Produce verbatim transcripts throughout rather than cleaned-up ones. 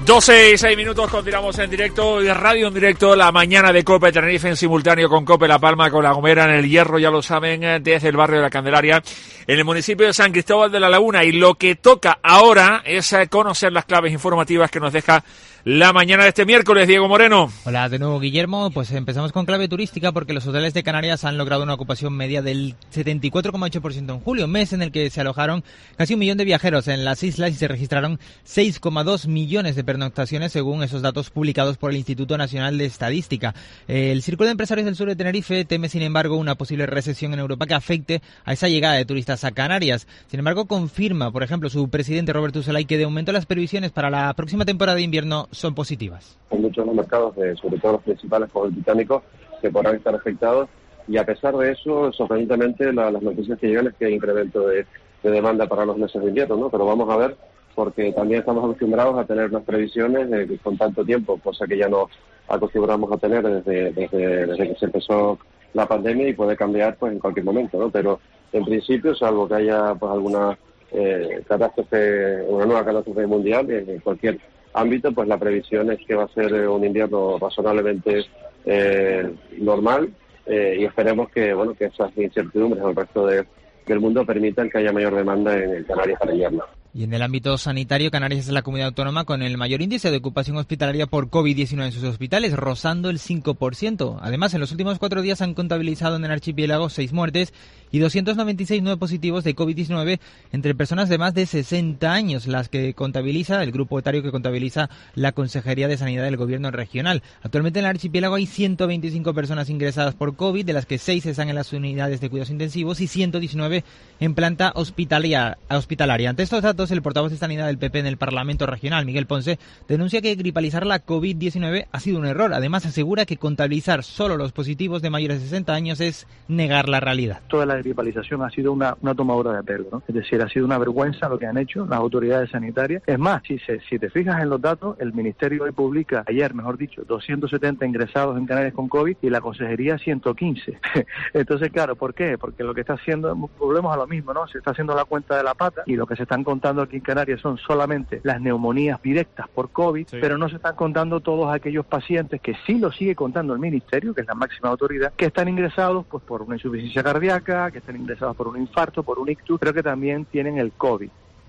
doce y seis minutos, continuamos en directo, de radio en directo, la mañana de COPE Tenerife en simultáneo con COPE La Palma, con La Gomera en El Hierro, ya lo saben, desde el barrio de La Candelaria, en el municipio de San Cristóbal de la Laguna. Y lo que toca ahora es conocer las claves informativas que nos deja la mañana de este miércoles. Diego Moreno. Hola de nuevo, Guillermo. Pues empezamos con clave turística, porque los hoteles de Canarias han logrado una ocupación media del setenta y cuatro coma ocho por ciento en julio, mes en el que se alojaron casi un millón de viajeros en las islas y se registraron seis coma dos millones de pernoctaciones, según esos datos publicados por el Instituto Nacional de Estadística. El Círculo de Empresarios del Sur de Tenerife teme, sin embargo, una posible recesión en Europa que afecte a esa llegada de turistas a Canarias. Sin embargo, confirma, por ejemplo, su presidente Roberto Zelay, que de momento las previsiones para la próxima temporada de invierno son positivas. Hay muchos los mercados, de, sobre todo los principales como el británico, que podrán estar afectados, y a pesar de eso, sorprendentemente, la, las noticias que llegan es que hay incremento de, de demanda para los meses de invierno, ¿no? Pero vamos a ver, porque también estamos acostumbrados a tener unas previsiones de, con tanto tiempo, cosa que ya no acostumbramos a tener desde, desde, desde que se empezó la pandemia, y puede cambiar pues en cualquier momento, ¿no? Pero en principio, salvo que haya pues alguna eh, catástrofe, una nueva catástrofe mundial en cualquier ámbito, pues la previsión es que va a ser un invierno razonablemente eh, normal, eh, y esperemos que bueno que esas incertidumbres en el resto de, del mundo permitan que haya mayor demanda en Canarias para invierno. Y en el ámbito sanitario, Canarias es la comunidad autónoma con el mayor índice de ocupación hospitalaria por COVID diecinueve en sus hospitales, rozando el cinco por ciento. Además, en los últimos cuatro días han contabilizado en el archipiélago seis muertes y doscientos noventa y seis nuevos positivos de COVID diecinueve entre personas de más de sesenta años, las que contabiliza el grupo etario que contabiliza la Consejería de Sanidad del Gobierno Regional. Actualmente en el archipiélago hay ciento veinticinco personas ingresadas por COVID, de las que seis están en las unidades de cuidados intensivos y ciento diecinueve en planta hospitalaria. hospitalaria. Ante estos datos, el portavoz de Sanidad del P P en el Parlamento Regional, Miguel Ponce, denuncia que gripalizar la COVID diecinueve ha sido un error. Además, asegura que contabilizar solo los positivos de mayores de sesenta años es negar la realidad. Toda la gripalización ha sido una, una tomadura de pelo, ¿no? Es decir, ha sido una vergüenza lo que han hecho las autoridades sanitarias. Es más, si, se, si te fijas en los datos, el Ministerio hoy publica, ayer mejor dicho, doscientos setenta ingresados en Canarias con COVID y la Consejería ciento quince. Entonces, claro, ¿por qué? Porque lo que está haciendo, volvemos a lo mismo, ¿no? Se está haciendo la cuenta de la pata, y lo que se están contando aquí en Canarias son solamente las neumonías directas por COVID, sí. Pero no se están contando todos aquellos pacientes, que sí lo sigue contando el Ministerio, que es la máxima autoridad, que están ingresados pues por una insuficiencia cardíaca, que están ingresados por un infarto, por un ictus, pero que también tienen el COVID.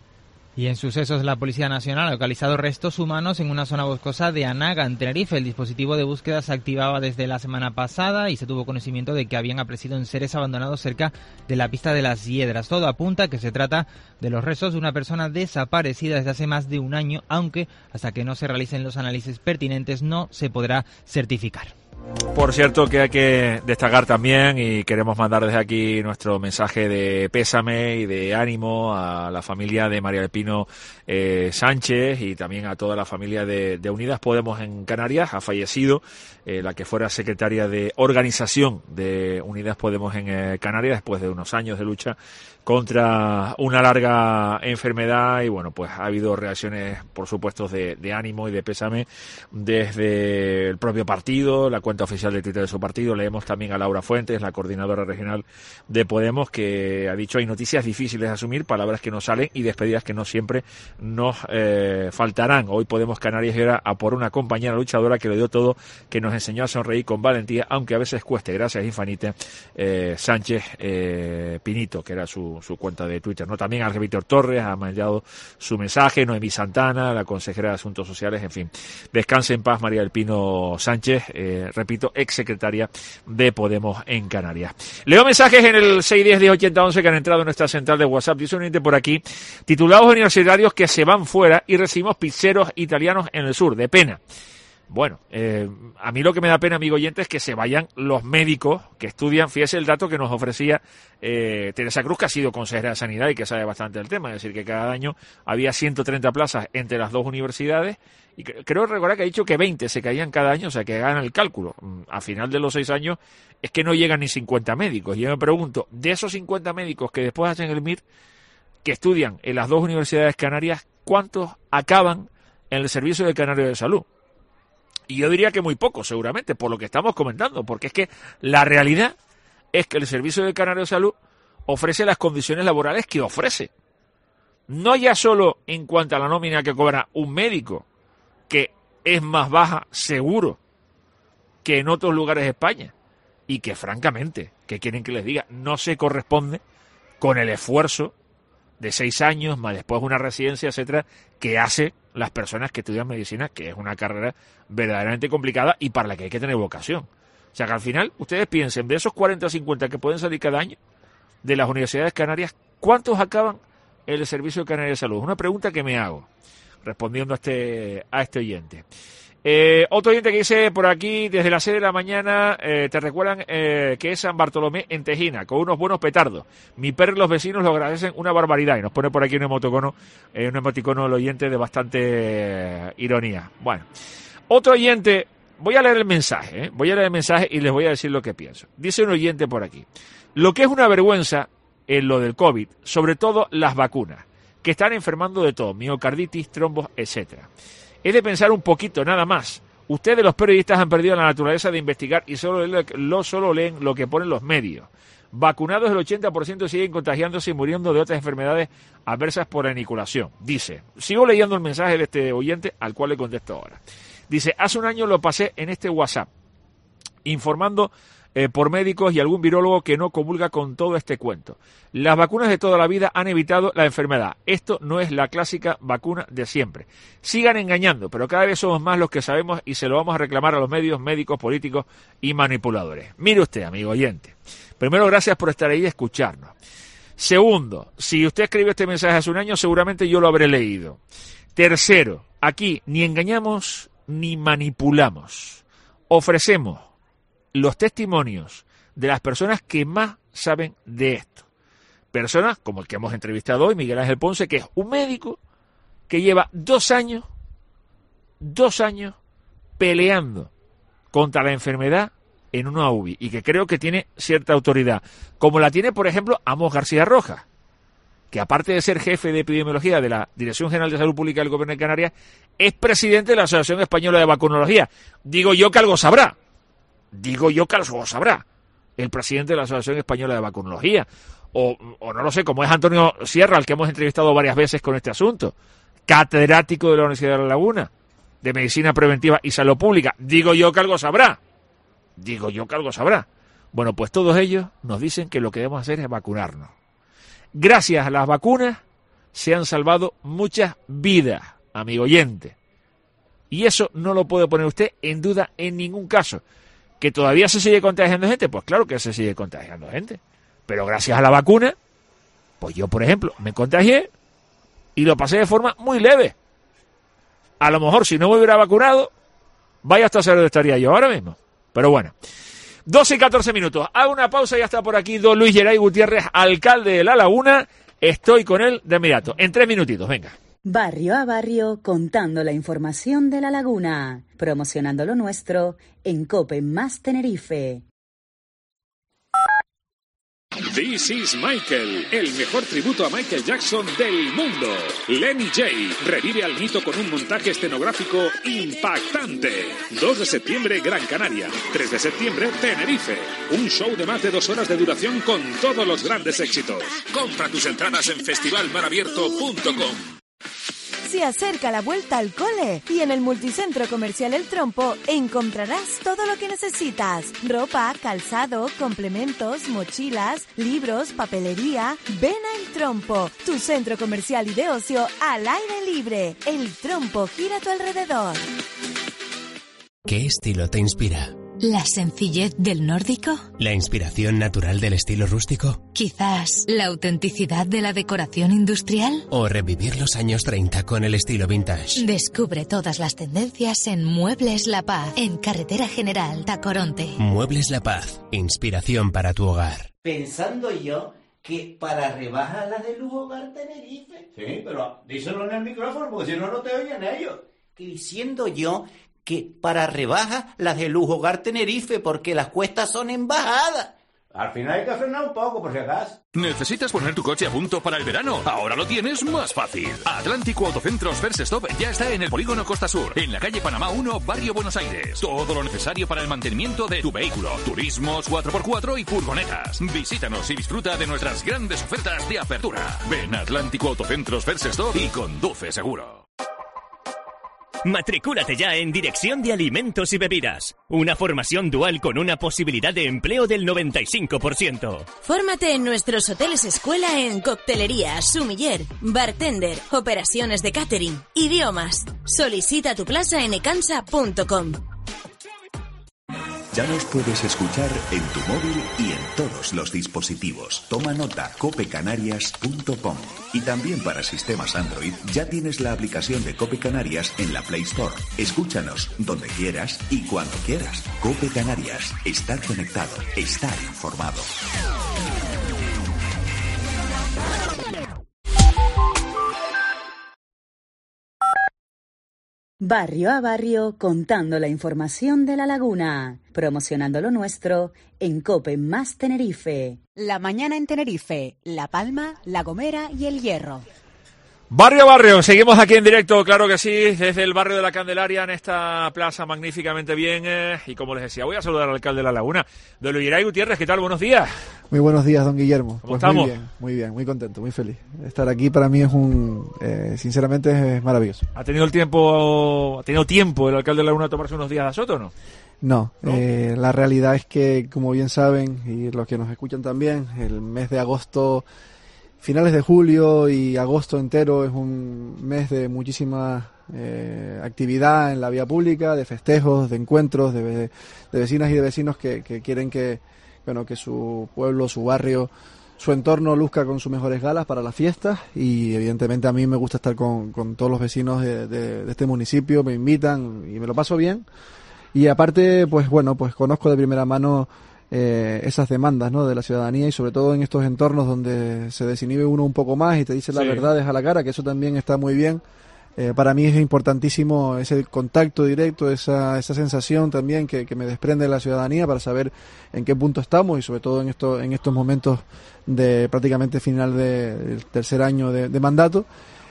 Y en sucesos, la Policía Nacional ha localizado restos humanos en una zona boscosa de Anaga, en Tenerife. El dispositivo de búsqueda se activaba desde la semana pasada y se tuvo conocimiento de que habían aparecido enseres abandonados cerca de la pista de las Hiedras. Todo apunta a que se trata de los restos de una persona desaparecida desde hace más de un año, aunque hasta que no se realicen los análisis pertinentes no se podrá certificar. Por cierto, que hay que destacar también, y queremos mandar desde aquí nuestro mensaje de pésame y de ánimo a la familia de María del Pino eh, Sánchez, y también a toda la familia de, de Unidas Podemos en Canarias. Ha fallecido eh, la que fuera secretaria de organización de Unidas Podemos en eh, Canarias, después de unos años de lucha contra una larga enfermedad. Y bueno, pues ha habido reacciones, por supuesto, de, de ánimo y de pésame desde el propio partido, la cuenta oficial de Twitter de su partido. Leemos también a Laura Fuentes, la coordinadora regional de Podemos, que ha dicho: hay noticias difíciles de asumir, palabras que no salen y despedidas que no siempre nos eh, faltarán. Hoy Podemos Canarias era a por una compañera luchadora que lo dio todo, que nos enseñó a sonreír con valentía, aunque a veces cueste. Gracias, Infanite eh, Sánchez eh, Pinito, que era su, su cuenta de Twitter, ¿no? También Ángel Víctor Torres ha mandado su mensaje, Noemí Santana, la consejera de Asuntos Sociales, en fin. Descanse en paz María del Pino Sánchez, eh, repito, ex secretaria de Podemos en Canarias. Leo mensajes en el seis uno cero, diez ochenta once que han entrado en nuestra central de WhatsApp. Dice un ente por aquí: titulados universitarios que se van fuera y recibimos pizzeros italianos en el sur, de pena. Bueno, eh, a mí lo que me da pena, amigo oyente, es que se vayan los médicos que estudian. Fíjese el dato que nos ofrecía eh, Teresa Cruz, que ha sido consejera de Sanidad y que sabe bastante del tema. Es decir, que cada año había ciento treinta plazas entre las dos universidades, y creo recordar que ha dicho que veinte se caían cada año, o sea que hagan el cálculo. A final de los seis años es que no llegan ni cincuenta médicos. Y yo me pregunto, de esos cincuenta médicos que después hacen el M I R, que estudian en las dos universidades canarias, ¿cuántos acaban en el Servicio de Canario de Salud? Y yo diría que muy poco, seguramente, por lo que estamos comentando, porque es que la realidad es que el Servicio de Canario de Salud ofrece las condiciones laborales que ofrece. No ya solo en cuanto a la nómina que cobra un médico, que es más baja, seguro, que en otros lugares de España. Y que, francamente, ¿qué quieren que les diga? No se corresponde con el esfuerzo de seis años, más después una residencia, etcétera, que hace las personas que estudian medicina, que es una carrera verdaderamente complicada y para la que hay que tener vocación. O sea que al final, ustedes piensen, de esos cuarenta o cincuenta que pueden salir cada año de las universidades canarias, ¿cuántos acaban en el Servicio Canario de Salud? Una pregunta que me hago, respondiendo a este, a este oyente. Eh, otro oyente que dice por aquí, desde las seis de la mañana, eh, te recuerdan eh, que es San Bartolomé en Tejina, con unos buenos petardos. Mi perro y los vecinos lo agradecen una barbaridad. Y nos pone por aquí un emoticono, eh, un emoticono del oyente de bastante eh, ironía. Bueno, otro oyente, voy a leer el mensaje, ¿eh? voy a leer el mensaje y les voy a decir lo que pienso. Dice un oyente por aquí, lo que es una vergüenza en lo del COVID, sobre todo las vacunas, que están enfermando de todo, miocarditis, trombos, etcétera. Es de pensar un poquito, nada más. Ustedes, los periodistas, han perdido la naturaleza de investigar y solo leen, lo, solo leen lo que ponen los medios. Vacunados, el ochenta por ciento siguen contagiándose y muriendo de otras enfermedades adversas por la inoculación. Dice, sigo leyendo el mensaje de este oyente, al cual le contesto ahora. Dice, hace un año lo pasé en este WhatsApp, informando eh, por médicos y algún virólogo que no comulga con todo este cuento. Las vacunas de toda la vida han evitado la enfermedad. Esto no es la clásica vacuna de siempre. Sigan engañando, pero cada vez somos más los que sabemos y se lo vamos a reclamar a los medios, médicos, políticos y manipuladores. Mire usted, amigo oyente. Primero, gracias por estar ahí y escucharnos. Segundo, si usted escribió este mensaje hace un año, seguramente yo lo habré leído. Tercero, aquí ni engañamos ni manipulamos. Ofrecemos los testimonios de las personas que más saben de esto. Personas como el que hemos entrevistado hoy, Miguel Ángel Ponce, que es un médico que lleva dos años, dos años peleando contra la enfermedad en una U B I y que creo que tiene cierta autoridad, como la tiene, por ejemplo, Amos García Rojas, que aparte de ser jefe de epidemiología de la Dirección General de Salud Pública del Gobierno de Canarias, es presidente de la Asociación Española de Vacunología. Digo yo que algo sabrá. Digo yo que algo sabrá el presidente de la Asociación Española de Vacunología. O, o no lo sé, como es Antonio Sierra, al que hemos entrevistado varias veces con este asunto, catedrático de la Universidad de La Laguna, de Medicina Preventiva y Salud Pública. Digo yo que algo sabrá. Digo yo que algo sabrá. Bueno, pues todos ellos nos dicen que lo que debemos hacer es vacunarnos. Gracias a las vacunas se han salvado muchas vidas, amigo oyente. Y eso no lo puede poner usted en duda en ningún caso. ¿Que todavía se sigue contagiando gente? Pues claro que se sigue contagiando gente. Pero gracias a la vacuna, pues yo, por ejemplo, me contagié y lo pasé de forma muy leve. A lo mejor si no me hubiera vacunado, vaya hasta saber dónde estaría yo ahora mismo. Pero bueno, doce y catorce minutos. Hago una pausa y ya está por aquí don Luis Geray Gutiérrez, alcalde de La Laguna. Estoy con él de inmediato. En tres minutitos, venga. Barrio a barrio, contando la información de La Laguna. Promocionando lo nuestro en COPE más Tenerife. This is Michael, el mejor tributo a Michael Jackson del mundo. Lenny J revive al mito con un montaje escenográfico impactante. dos de septiembre, Gran Canaria. tres de septiembre, Tenerife. Un show de más de dos horas de duración con todos los grandes éxitos. Compra tus entradas en festival mar abierto punto com. Se acerca la vuelta al cole y en el multicentro comercial El Trompo encontrarás todo lo que necesitas. Ropa, calzado, complementos, mochilas, libros, papelería. Ven a El Trompo, tu centro comercial y de ocio al aire libre. El Trompo gira a tu alrededor. ¿Qué estilo te inspira? ¿La sencillez del nórdico? ¿La inspiración natural del estilo rústico? ¿Quizás la autenticidad de la decoración industrial? ¿O revivir los años treinta con el estilo vintage? Descubre todas las tendencias en Muebles La Paz, en Carretera General Tacoronte. Muebles La Paz, inspiración para tu hogar. Pensando yo que para rebajar la de Lujo Hogar Tenerife... Sí, pero díselo en el micrófono porque si no, no te oyen ellos. Que diciendo yo... que para rebajas las de Lujo Hogar Tenerife porque las cuestas son en bajada. Al final hay que frenar un poco, por si acaso. ¿Necesitas poner tu coche a punto para el verano? Ahora lo tienes más fácil. Atlántico Autocentros First Stop ya está en el Polígono Costa Sur, en la calle Panamá uno, Barrio Buenos Aires. Todo lo necesario para el mantenimiento de tu vehículo, turismos, cuatro por cuatro y furgonetas. Visítanos y disfruta de nuestras grandes ofertas de apertura. Ven a Atlántico Autocentros First Stop y conduce seguro. Matricúlate ya en Dirección de Alimentos y Bebidas. Una formación dual con una posibilidad de empleo del noventa y cinco por ciento. Fórmate en nuestros hoteles escuela en coctelería, sumiller, bartender, operaciones de catering, idiomas. Solicita tu plaza en ecansa punto com. Ya nos puedes escuchar en tu móvil y en todos los dispositivos. Toma nota, cope canarias punto com. Y también para sistemas Android ya tienes la aplicación de Cope Canarias en la Play Store. Escúchanos donde quieras y cuando quieras. Cope Canarias. Estar conectado. Estar informado. Barrio a barrio, contando la información de La Laguna, promocionando lo nuestro en COPE más Tenerife. La mañana en Tenerife, La Palma, La Gomera y El Hierro. Barrio a barrio, seguimos aquí en directo, claro que sí, desde el barrio de la Candelaria, en esta plaza magníficamente bien, eh, y como les decía, voy a saludar al alcalde de La Laguna, don Luis Geray Gutiérrez. ¿Qué tal? Buenos días. Muy buenos días, don Guillermo. ¿Cómo pues estamos? Muy bien, muy bien, muy contento, muy feliz. Estar aquí para mí es un, eh, sinceramente es maravilloso. ¿Ha tenido el tiempo, ha tenido tiempo el alcalde de La Laguna a tomarse unos días de azoto o no? No, ¿No? Eh, la realidad es que, como bien saben, y los que nos escuchan también, el mes de agosto, finales de julio y agosto entero es un mes de muchísima eh, actividad en la vía pública, de festejos, de encuentros, de, de vecinas y de vecinos que, que quieren que, bueno, que su pueblo, su barrio, su entorno luzca con sus mejores galas para las fiestas, y evidentemente a mí me gusta estar con, con todos los vecinos de, de, de este municipio, me invitan y me lo paso bien. Y aparte, pues bueno, pues conozco de primera mano eh, esas demandas, ¿no?, de la ciudadanía, y sobre todo en estos entornos donde se desinhibe uno un poco más y te dice las Sí. verdades a la cara, que eso también está muy bien. Eh, para mí es importantísimo ese contacto directo, esa esa sensación también que, que me desprende la ciudadanía para saber en qué punto estamos, y sobre todo en esto, en estos momentos de prácticamente final de- del tercer año de, de mandato.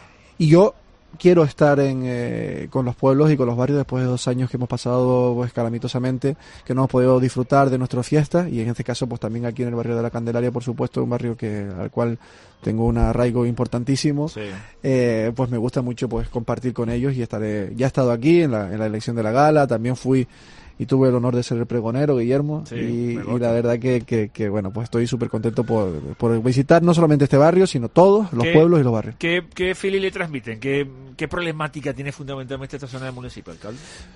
Y yo quiero estar en, eh, con los pueblos y con los barrios después de dos años que hemos pasado pues calamitosamente, que no hemos podido disfrutar de nuestras fiestas, y en este caso pues también aquí en el barrio de la Candelaria, por supuesto, un barrio que al cual tengo un arraigo importantísimo. Sí. Eh, pues me gusta mucho pues compartir con ellos, y estaré, ya he estado aquí en la, en la elección de la gala, también fui y tuve el honor de ser el pregonero, Guillermo, Sí, y, me y consta. la verdad que, que, que bueno, pues estoy súper contento por, por visitar no solamente este barrio, sino todos los ¿Qué- pueblos y los barrios. ¿Qué, qué feeling le transmiten? ¿Qué, ¿Qué problemática tiene fundamentalmente esta zona del municipio, alcalde?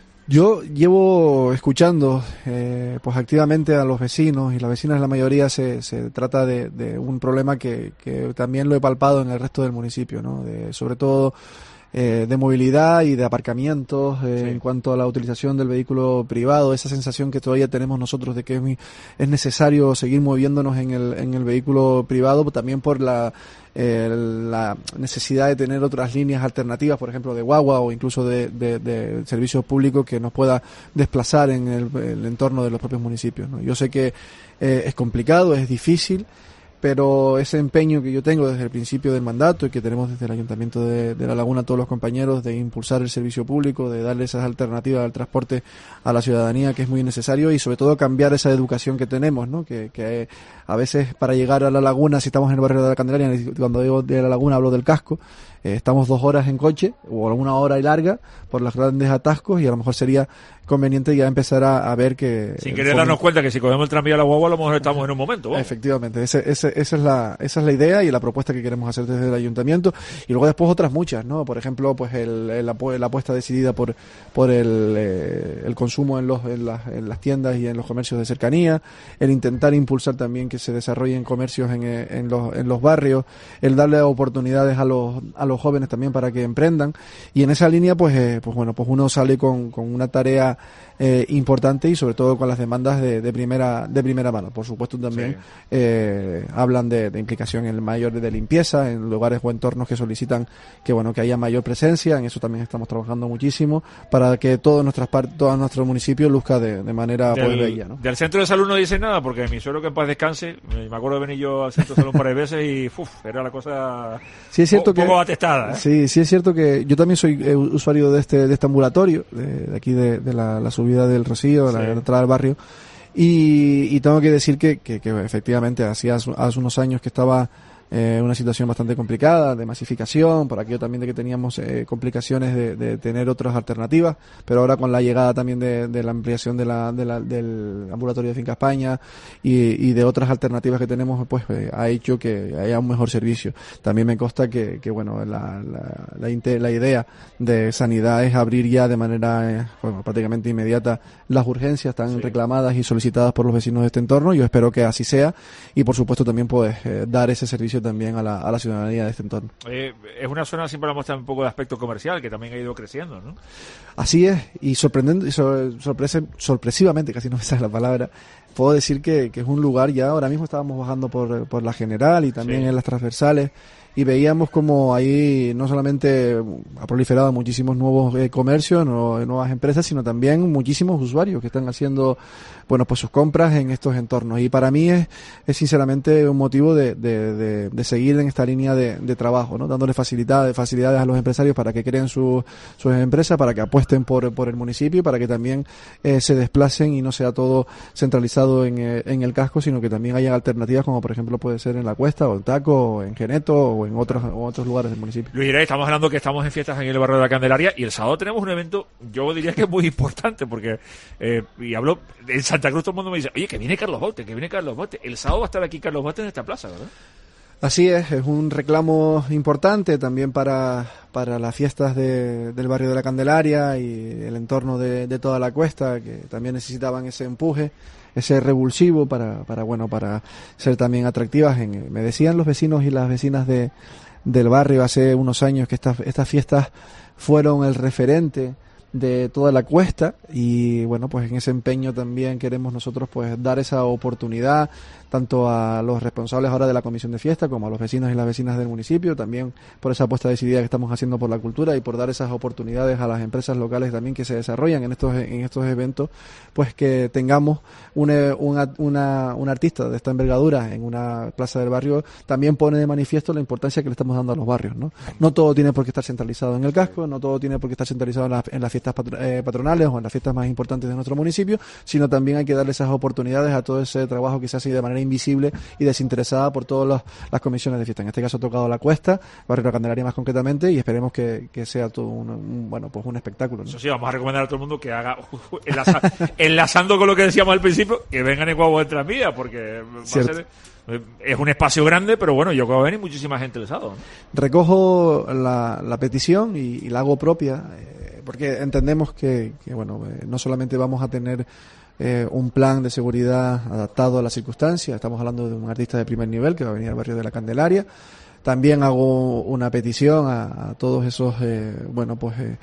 Yo llevo escuchando eh, pues activamente a los vecinos y las vecinas, la mayoría se, se trata de, de un problema que, que también lo he palpado en el resto del municipio, ¿no? De, sobre todo eh, de movilidad y de aparcamientos, eh, Sí. en cuanto a la utilización del vehículo privado, esa sensación que todavía tenemos nosotros de que es, muy- es necesario seguir moviéndonos en el, en el vehículo privado, también por la eh, la necesidad de tener otras líneas alternativas, por ejemplo de guagua o incluso de, de, de servicios públicos que nos pueda desplazar en el, el entorno de los propios municipios, ¿no? Yo sé que eh, es complicado, es difícil, pero ese empeño que yo tengo desde el principio del mandato y que tenemos desde el Ayuntamiento de, de La Laguna todos los compañeros, de impulsar el servicio público, de darle esas alternativas al transporte a la ciudadanía, que es muy necesario, y sobre todo cambiar esa educación que tenemos, ¿no? Que, que eh, a veces para llegar a La Laguna, si estamos en el barrio de la Candelaria, cuando digo de La Laguna hablo del casco, eh, estamos dos horas en coche o alguna hora y larga por los grandes atascos, y a lo mejor sería conveniente ya empezar a, a ver que... Sin el querer fomento- darnos cuenta que si cogemos el tranvía a la guagua, a lo mejor estamos en un momento. vamos. Efectivamente, ese, ese, esa es la esa es la idea y la propuesta que queremos hacer desde el ayuntamiento, y luego después otras muchas, ¿no? Por ejemplo, pues el, el apo- la apuesta decidida por por el, eh, el consumo en los en las, en las tiendas y en los comercios de cercanía, el intentar impulsar también que se desarrollen comercios en, eh, en los en los barrios, el darle oportunidades a los a los jóvenes también para que emprendan, y en esa línea pues eh, pues bueno, pues uno sale con, con una tarea eh, importante, y sobre todo con las demandas de, de primera de primera mano. Por supuesto también Sí. eh, hablan de, de implicación en el mayor de limpieza, en lugares o entornos que solicitan que bueno que haya mayor presencia. En eso también estamos trabajando muchísimo para que todos nuestras par- todo nuestro municipio luzca de, de manera pues Del, bella, ¿no? del centro de salud no dice nada, porque mi suegro, que en paz descanse, me me acuerdo de venir yo al centro de salud un par de veces y uf, era la cosa Sí es cierto un que poco atestada. ¿eh? sí sí es cierto que yo también soy eh, usuario de este de este ambulatorio de, de aquí de, de la, la subida del Rocío, la Sí. entrada al barrio, y, y tengo que decir que, que, que efectivamente hacía hace hace unos años que estaba eh, una situación bastante complicada de masificación, por aquello también de que teníamos eh, complicaciones de, de tener otras alternativas, pero ahora con la llegada también de, de la ampliación de la, de la, del ambulatorio de Finca España y, y de otras alternativas que tenemos, pues eh, ha hecho que haya un mejor servicio. También me consta que, que bueno, la, la, la, la idea de Sanidad es abrir ya de manera eh, bueno, prácticamente inmediata las urgencias tan sí. reclamadas y solicitadas por los vecinos de este entorno. Yo espero que así sea y por supuesto también pues eh, dar ese servicio también a la, a la ciudadanía de este entorno. Eh, es una zona, siempre hablamos un poco de aspecto comercial, que también ha ido creciendo, ¿no? Así es, y sorprendente, sorprese, sorpresivamente, casi no me sale la palabra, puedo decir que, que es un lugar ya, ahora mismo estábamos bajando por, por la General y también sí. en las transversales, y veíamos como ahí no solamente ha proliferado muchísimos nuevos eh, comercios, no, nuevas empresas, sino también muchísimos usuarios que están haciendo, bueno, pues sus compras en estos entornos. Y para mí es, es sinceramente un motivo de, de, de, de seguir en esta línea de, de trabajo, ¿no? Dándole facilidades, facilidades a los empresarios para que creen su, sus empresas, para que apuesten por, por el municipio, para que también eh, se desplacen y no sea todo centralizado en, eh, en el casco, sino que también haya alternativas como por ejemplo puede ser en La Cuesta o en Taco o en Geneto o en otros, o otros lugares del municipio. Luis Iray, estamos hablando que estamos en fiestas en el barrio de la Candelaria y el sábado tenemos un evento, yo diría que es muy importante porque, eh, y hablo, en Santa Cruz todo el mundo me dice, oye, que viene Carlos Bote, que viene Carlos Bote. El sábado va a estar aquí Carlos Bote en esta plaza, ¿verdad? Así es, es un reclamo importante también para, para las fiestas de, del barrio de la Candelaria y el entorno de, de toda la Cuesta, que también necesitaban ese empuje, ese revulsivo para, para bueno, para ser también atractivas. En, me decían los vecinos y las vecinas de, del barrio hace unos años que estas, estas fiestas fueron el referente de toda la Cuesta y bueno, pues en ese empeño también queremos nosotros pues dar esa oportunidad tanto a los responsables ahora de la comisión de fiesta como a los vecinos y las vecinas del municipio, también por esa apuesta decidida que estamos haciendo por la cultura y por dar esas oportunidades a las empresas locales también que se desarrollan en estos en estos eventos, pues que tengamos una, una, una, una artista de esta envergadura en una plaza del barrio también pone de manifiesto la importancia que le estamos dando a los barrios, ¿no? No todo tiene por qué estar centralizado en el casco, no todo tiene por qué estar centralizado en, la, en las fiestas patronales o en las fiestas más importantes de nuestro municipio, sino también hay que darle esas oportunidades a todo ese trabajo que se hace de manera invisible y desinteresada por todas las, las comisiones de fiesta. En este caso ha tocado La Cuesta, Barrio de la Candelaria más concretamente, y esperemos que, que sea todo un, un, bueno, pues un espectáculo, ¿no? Eso sí, vamos a recomendar a todo el mundo que haga, enlaza, enlazando con lo que decíamos al principio, que vengan en Guagua de Tranvía, porque va a ser, es un espacio grande, pero bueno, yo creo que va a venir muchísima gente el sábado, ¿no? Recojo la, la petición y, y la hago propia, eh, porque entendemos que, que bueno, eh, no solamente vamos a tener eh, un plan de seguridad adaptado a las circunstancias, estamos hablando de un artista de primer nivel que va a venir al barrio de la Candelaria, también hago una petición a, a todos esos, eh, bueno, pues... Eh,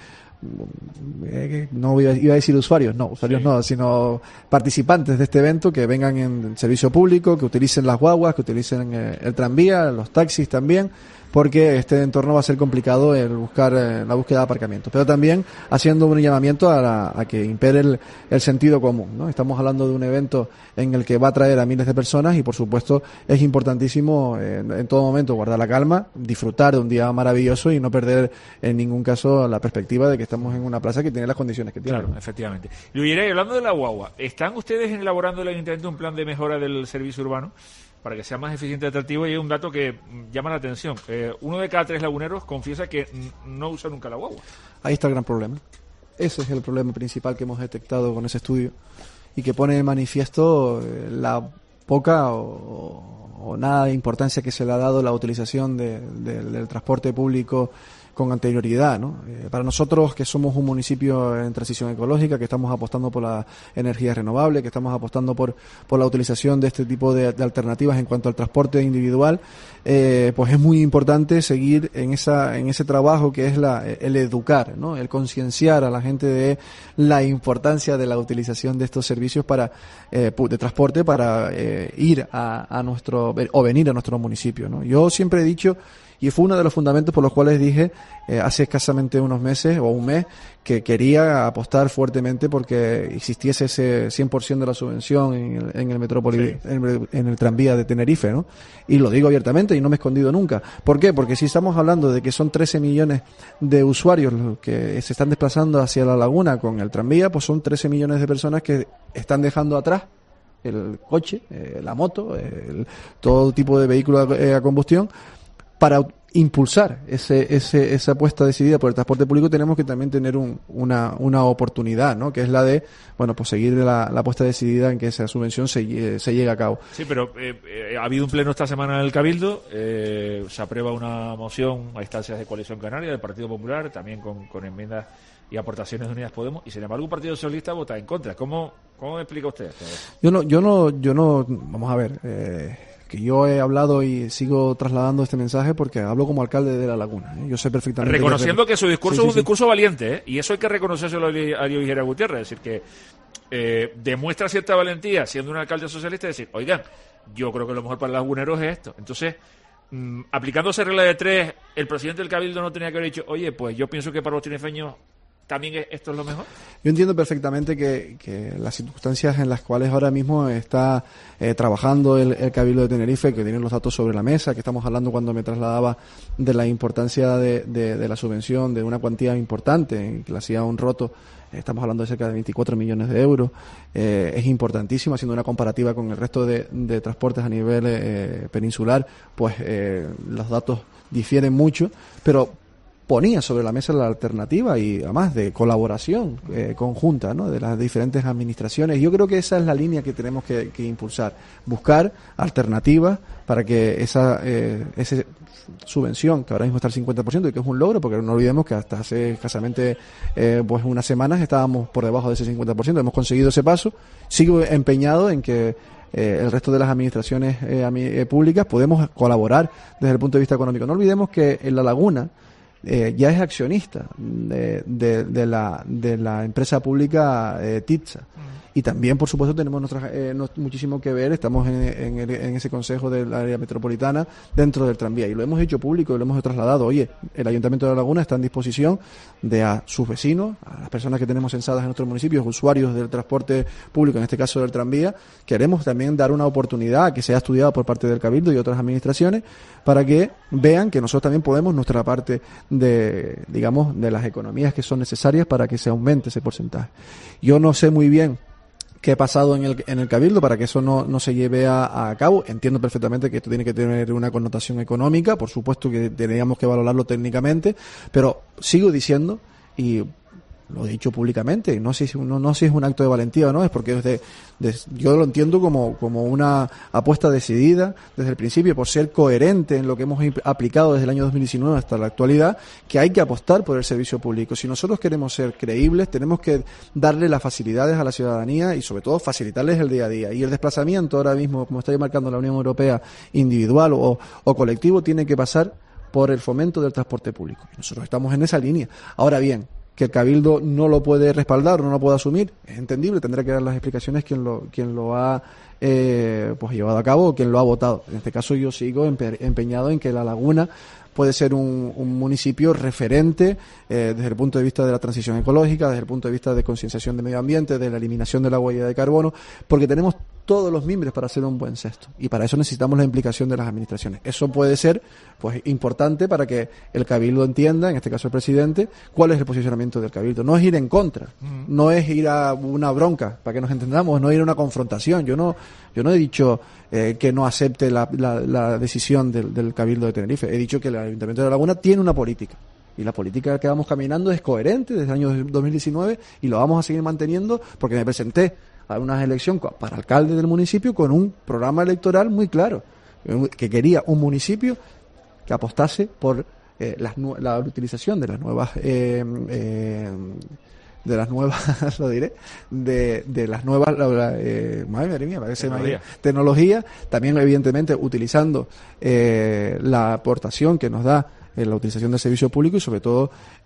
no iba a decir usuarios, no, usuarios sí. no, sino participantes de este evento que vengan en servicio público, que utilicen las guaguas, que utilicen eh, el tranvía, los taxis también, porque este entorno va a ser complicado el buscar eh, la búsqueda de aparcamiento, pero también haciendo un llamamiento a, la, a que impere el, el sentido común, ¿no? Estamos hablando de un evento en el que va a traer a miles de personas y por supuesto es importantísimo eh, en, en todo momento guardar la calma, disfrutar de un día maravilloso y no perder en ningún caso la perspectiva de que estamos en una plaza que tiene las condiciones que tiene. Claro, efectivamente. Luis Iray, hablando de la guagua, ¿están ustedes elaborando en el Ayuntamiento un plan de mejora del servicio urbano para que sea más eficiente y atractivo? Y hay un dato que llama la atención. Eh, uno de cada tres laguneros confiesa que no usa nunca la guagua. Ahí está el gran problema. Ese es el problema principal que hemos detectado con ese estudio y que pone de manifiesto eh, la poca o, o nada de importancia que se le ha dado la utilización de, de, del transporte público con anterioridad, ¿no? Eh, para nosotros, que somos un municipio en transición ecológica, que estamos apostando por la energía renovable, que estamos apostando por por la utilización de este tipo de, de alternativas en cuanto al transporte individual, eh, pues es muy importante seguir en esa en ese trabajo que es la el educar, ¿no? El concienciar a la gente de la importancia de la utilización de estos servicios para eh, de transporte para eh, ir a, a nuestro o venir a nuestro municipio, ¿no? Yo siempre he dicho, y fue uno de los fundamentos por los cuales dije eh, hace escasamente unos meses o un mes que quería apostar fuertemente porque existiese ese cien por ciento de la subvención en el, en el metrópoli, sí. en, el, en el tranvía de Tenerife, ¿no? Y lo digo abiertamente y no me he escondido nunca. ¿Por qué? Porque si estamos hablando de que son trece millones de usuarios los que se están desplazando hacia la laguna con el tranvía, pues son trece millones de personas que están dejando atrás el coche, eh, la moto, el, todo tipo de vehículo a, eh, a combustión, para impulsar ese, ese, esa apuesta decidida por el transporte público. Tenemos que también tener un, una, una oportunidad, ¿no? Que es la de, bueno, pues seguir la, la apuesta decidida en que esa subvención se, se llegue a cabo. Sí, pero eh, eh, ha habido un pleno esta semana en el Cabildo, eh, se aprueba una moción a instancias de Coalición Canaria, del Partido Popular, también con, con enmiendas y aportaciones de Unidas Podemos, y sin embargo un Partido Socialista vota en contra. ¿Cómo, cómo me explica usted esto? Yo no, yo no, yo no, vamos a ver, eh, que yo he hablado y sigo trasladando este mensaje porque hablo como alcalde de La Laguna, ¿eh? Yo sé perfectamente... Reconociendo que, que su discurso sí, sí, es un sí. discurso valiente, ¿eh? Y eso hay que reconocérselo a Ariel Gutiérrez, es decir, que eh, demuestra cierta valentía siendo un alcalde socialista, decir, oigan, yo creo que lo mejor para los laguneros es esto. Entonces, mmm, aplicándose regla de tres, el presidente del Cabildo no tenía que haber dicho, oye, pues yo pienso que para los tinerfeños también esto es lo mejor. Yo entiendo perfectamente que, que las circunstancias en las cuales ahora mismo está eh, trabajando el, el Cabildo de Tenerife, que tienen los datos sobre la mesa, que estamos hablando cuando me trasladaba de la importancia de, de, de la subvención, de una cuantía importante, que le hacía un roto, eh, estamos hablando de cerca de veinticuatro millones de euros, eh, es importantísimo, haciendo una comparativa con el resto de, de transportes a nivel eh, peninsular, pues eh, los datos difieren mucho, pero ponía sobre la mesa la alternativa y además de colaboración eh, conjunta, ¿no?, de las diferentes administraciones. Yo creo que esa es la línea que tenemos que, que impulsar, buscar alternativas para que esa, eh, esa subvención, que ahora mismo está al cincuenta por ciento y que es un logro, porque no olvidemos que hasta hace escasamente eh, pues unas semanas estábamos por debajo de ese cincuenta por ciento, hemos conseguido ese paso. Sigo empeñado en que Eh, el resto de las administraciones eh, eh, públicas podemos colaborar desde el punto de vista económico. No olvidemos que en La Laguna eh, ya es accionista de, de, de, la, de la empresa pública eh, TITSA. Y también, por supuesto, tenemos nuestra, eh, no, muchísimo que ver, estamos en, en, el, en ese consejo del área metropolitana dentro del tranvía, y lo hemos hecho público y lo hemos trasladado. Oye, el Ayuntamiento de La Laguna está en disposición de a sus vecinos, a las personas que tenemos censadas en nuestros municipios, usuarios del transporte público, en este caso del tranvía, queremos también dar una oportunidad que sea estudiada por parte del Cabildo y otras administraciones para que vean que nosotros también podemos nuestra parte de, digamos, de las economías que son necesarias para que se aumente ese porcentaje. Yo no sé muy bien qué ha pasado en el, en el Cabildo para que eso no, no se lleve a, a cabo. Entiendo perfectamente que esto tiene que tener una connotación económica, por supuesto que tendríamos que valorarlo técnicamente, pero sigo diciendo, y lo he dicho públicamente, no sé si no, no si es un acto de valentía o no, es porque desde, desde, yo lo entiendo como, como una apuesta decidida desde el principio, por ser coherente en lo que hemos aplicado desde el año dos mil diecinueve hasta la actualidad, que hay que apostar por el servicio público. Si nosotros queremos ser creíbles, tenemos que darle las facilidades a la ciudadanía y sobre todo facilitarles el día a día. Y el desplazamiento ahora mismo, como está marcando la Unión Europea, individual o, o colectivo, tiene que pasar por el fomento del transporte público. Y nosotros estamos en esa línea. Ahora bien, que el Cabildo no lo puede respaldar o no lo puede asumir, es entendible, tendrá que dar las explicaciones quien lo quien lo ha eh, pues llevado a cabo o quien lo ha votado. En este caso yo sigo empe- empeñado en que La Laguna puede ser un, un municipio referente eh, desde el punto de vista de la transición ecológica, desde el punto de vista de concienciación de medio ambiente, de la eliminación de la huella de carbono, porque tenemos todos los mimbres para hacer un buen cesto, y para eso necesitamos la implicación de las administraciones. Eso puede ser pues importante para que el Cabildo entienda, en este caso el presidente, cuál es el posicionamiento del Cabildo. No es ir en contra, uh-huh. no es ir a una bronca, para que nos entendamos, no es ir a una confrontación. Yo no yo no he dicho eh, que no acepte la, la, la decisión del, del Cabildo de Tenerife. He dicho que el Ayuntamiento de La Laguna tiene una política, y la política que vamos caminando es coherente desde el año dos mil diecinueve, y lo vamos a seguir manteniendo porque me presenté a una elección para alcalde del municipio con un programa electoral muy claro, que quería un municipio que apostase por eh, las, la utilización de las nuevas eh, eh, de las nuevas lo diré de, de las nuevas la, eh, madre mía, parece tecnología. tecnología, también evidentemente utilizando eh, la aportación que nos da en la utilización del servicio público y sobre todo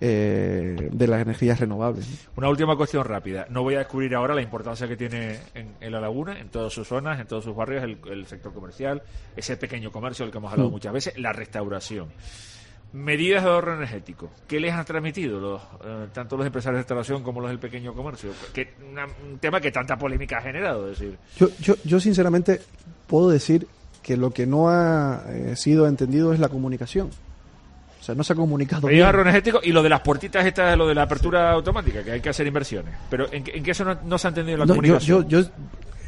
eh, de las energías renovables. Una última cuestión rápida. No voy a descubrir ahora la importancia que tiene en, en La Laguna, en todas sus zonas, en todos sus barrios, el, el sector comercial, ese pequeño comercio del que hemos hablado mm. muchas veces, la restauración. Medidas de ahorro energético. ¿Qué les han transmitido los, eh, tanto los empresarios de restauración como los del pequeño comercio? Que, una, un tema que tanta polémica ha generado. Es decir. Yo, yo, yo sinceramente puedo decir que lo que no ha eh, sido entendido es la comunicación. O sea, no se ha comunicado bien. El ahorro energético y lo de las puertitas estas, lo de la apertura sí. automática, que hay que hacer inversiones. Pero ¿en, en qué eso no, no se ha entendido la no, comunicación? Yo, yo, yo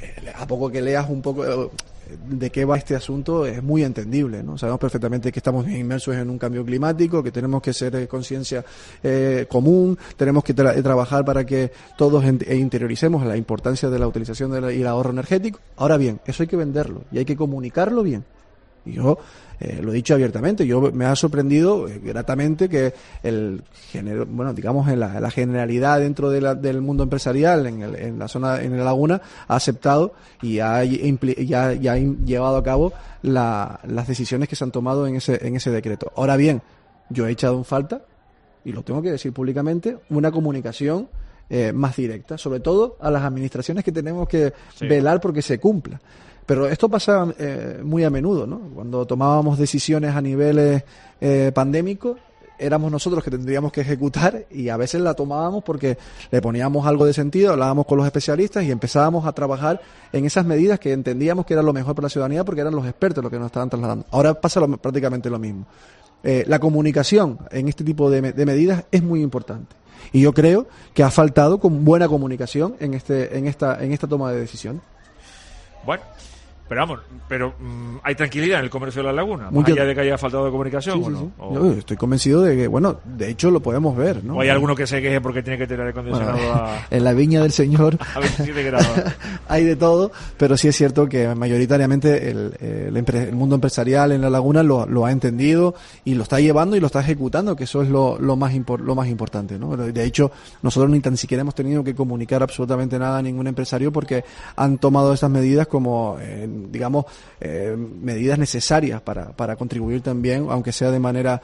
a poco que leas un poco de qué va este asunto es muy entendible, ¿no? Sabemos perfectamente que estamos inmersos en un cambio climático, que tenemos que ser eh, conciencia eh, común, tenemos que tra- trabajar para que todos en- e interioricemos la importancia de la utilización de la- y el ahorro energético. Ahora bien, eso hay que venderlo y hay que comunicarlo bien. Y yo eh, lo he dicho abiertamente, yo me ha sorprendido eh, gratamente que el género, bueno, digamos en la, la generalidad dentro de la, del mundo empresarial en, el, en la zona, en la laguna, ha aceptado y ha, impli- y ha, y ha llevado a cabo la, las decisiones que se han tomado en ese, en ese decreto. Ahora bien, yo he echado en falta, y lo tengo que decir públicamente, una comunicación eh, más directa, sobre todo a las administraciones que tenemos que sí. velar porque se cumpla. Pero esto pasa eh, muy a menudo, ¿no? Cuando tomábamos decisiones a niveles eh, pandémicos, éramos nosotros que tendríamos que ejecutar y a veces la tomábamos porque le poníamos algo de sentido, hablábamos con los especialistas y empezábamos a trabajar en esas medidas que entendíamos que eran lo mejor para la ciudadanía porque eran los expertos los que nos estaban trasladando. Ahora pasa lo, prácticamente lo mismo. Eh, la comunicación en este tipo de, de medidas es muy importante. Y yo creo que ha faltado con buena comunicación en este en esta en esta toma de decisión. Bueno, pero vamos, pero mmm, hay tranquilidad en el comercio de la laguna, Mucho... más allá de que haya faltado de comunicación, sí, ¿o sí, no? Sí. O... Yo estoy convencido de que, bueno, de hecho lo podemos ver, ¿no? O hay alguno que se queje porque tiene que tener aire acondicionado bueno, a... en la viña del Señor a veintisiete grados. Hay de todo, pero sí es cierto que mayoritariamente el, el, empre... el mundo empresarial en la laguna lo, lo ha entendido y lo está llevando y lo está ejecutando, que eso es lo, lo, más, impor... lo más importante, ¿no? De hecho, nosotros ni tan siquiera hemos tenido que comunicar absolutamente nada a ningún empresario porque han tomado estas medidas como, eh, digamos, Eh, medidas necesarias para, para contribuir también, aunque sea de manera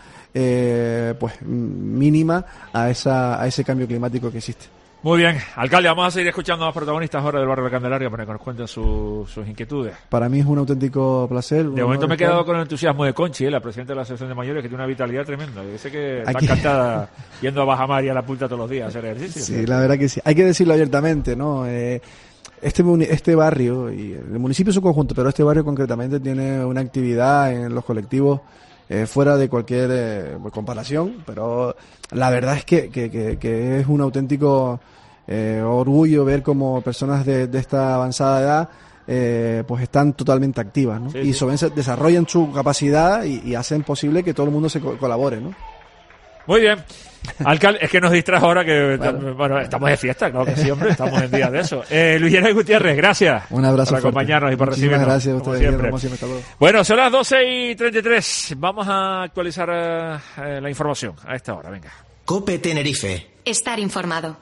eh, pues mínima, a esa a ese cambio climático que existe. Muy bien, alcalde, vamos a seguir escuchando a los protagonistas ahora del barrio de la Candelaria para que nos cuenten su, sus inquietudes. Para mí es un auténtico placer. De momento me he quedado con el entusiasmo de Conchi, ¿eh? La presidenta de la Asociación de Mayores, que tiene una vitalidad tremenda. Dice que está Aquí... encantada yendo a Bajamar y a la Punta todos los días a hacer ejercicio. Sí, ¿sí? La verdad que sí. Hay que decirlo abiertamente, ¿no? Eh, Este, este barrio, y el municipio es su conjunto, pero este barrio concretamente tiene una actividad en los colectivos eh, fuera de cualquier eh, comparación, pero la verdad es que, que, que, que es un auténtico eh, orgullo ver cómo personas de, de esta avanzada edad eh, pues están totalmente activas, ¿no? Sí, y sí. Sobre, desarrollan su capacidad y, y hacen posible que todo el mundo se co- colabore, ¿no? Muy bien. Alcalde, es que nos distrajo ahora que bueno. bueno, estamos de fiesta, claro que sí, hombre, estamos en día de eso. Eh, Luis Geray Gutiérrez, gracias. Un abrazo por fuerte. acompañarnos y por Muchísimas recibirnos. Gracias a ustedes, como siempre. Como siempre, hasta luego. Bueno, son las doce y treinta y tres. Vamos a actualizar eh, la información a esta hora, venga. COPE Tenerife. Estar informado.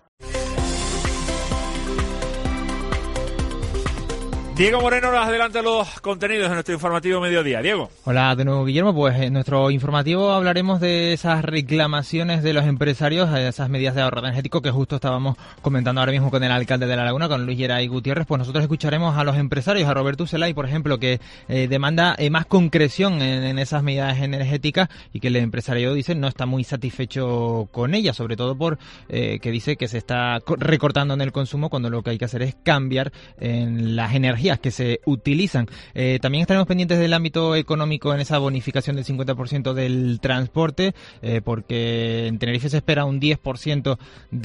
Diego Moreno nos adelanta los contenidos de nuestro informativo mediodía. Diego. Hola de nuevo, Guillermo. Pues en nuestro informativo hablaremos de esas reclamaciones de los empresarios, de esas medidas de ahorro energético que justo estábamos comentando ahora mismo con el alcalde de La Laguna, con Luis Geray Gutiérrez. Pues nosotros escucharemos a los empresarios, a Roberto Ucelay, por ejemplo, que eh, demanda eh, más concreción en, en esas medidas energéticas y que el empresario dice no está muy satisfecho con ellas, sobre todo por eh, que dice que se está recortando en el consumo cuando lo que hay que hacer es cambiar en las energías que se utilizan. Eh, también estaremos pendientes del ámbito económico en esa bonificación del cincuenta por ciento del transporte, eh, porque en Tenerife se espera un diez por ciento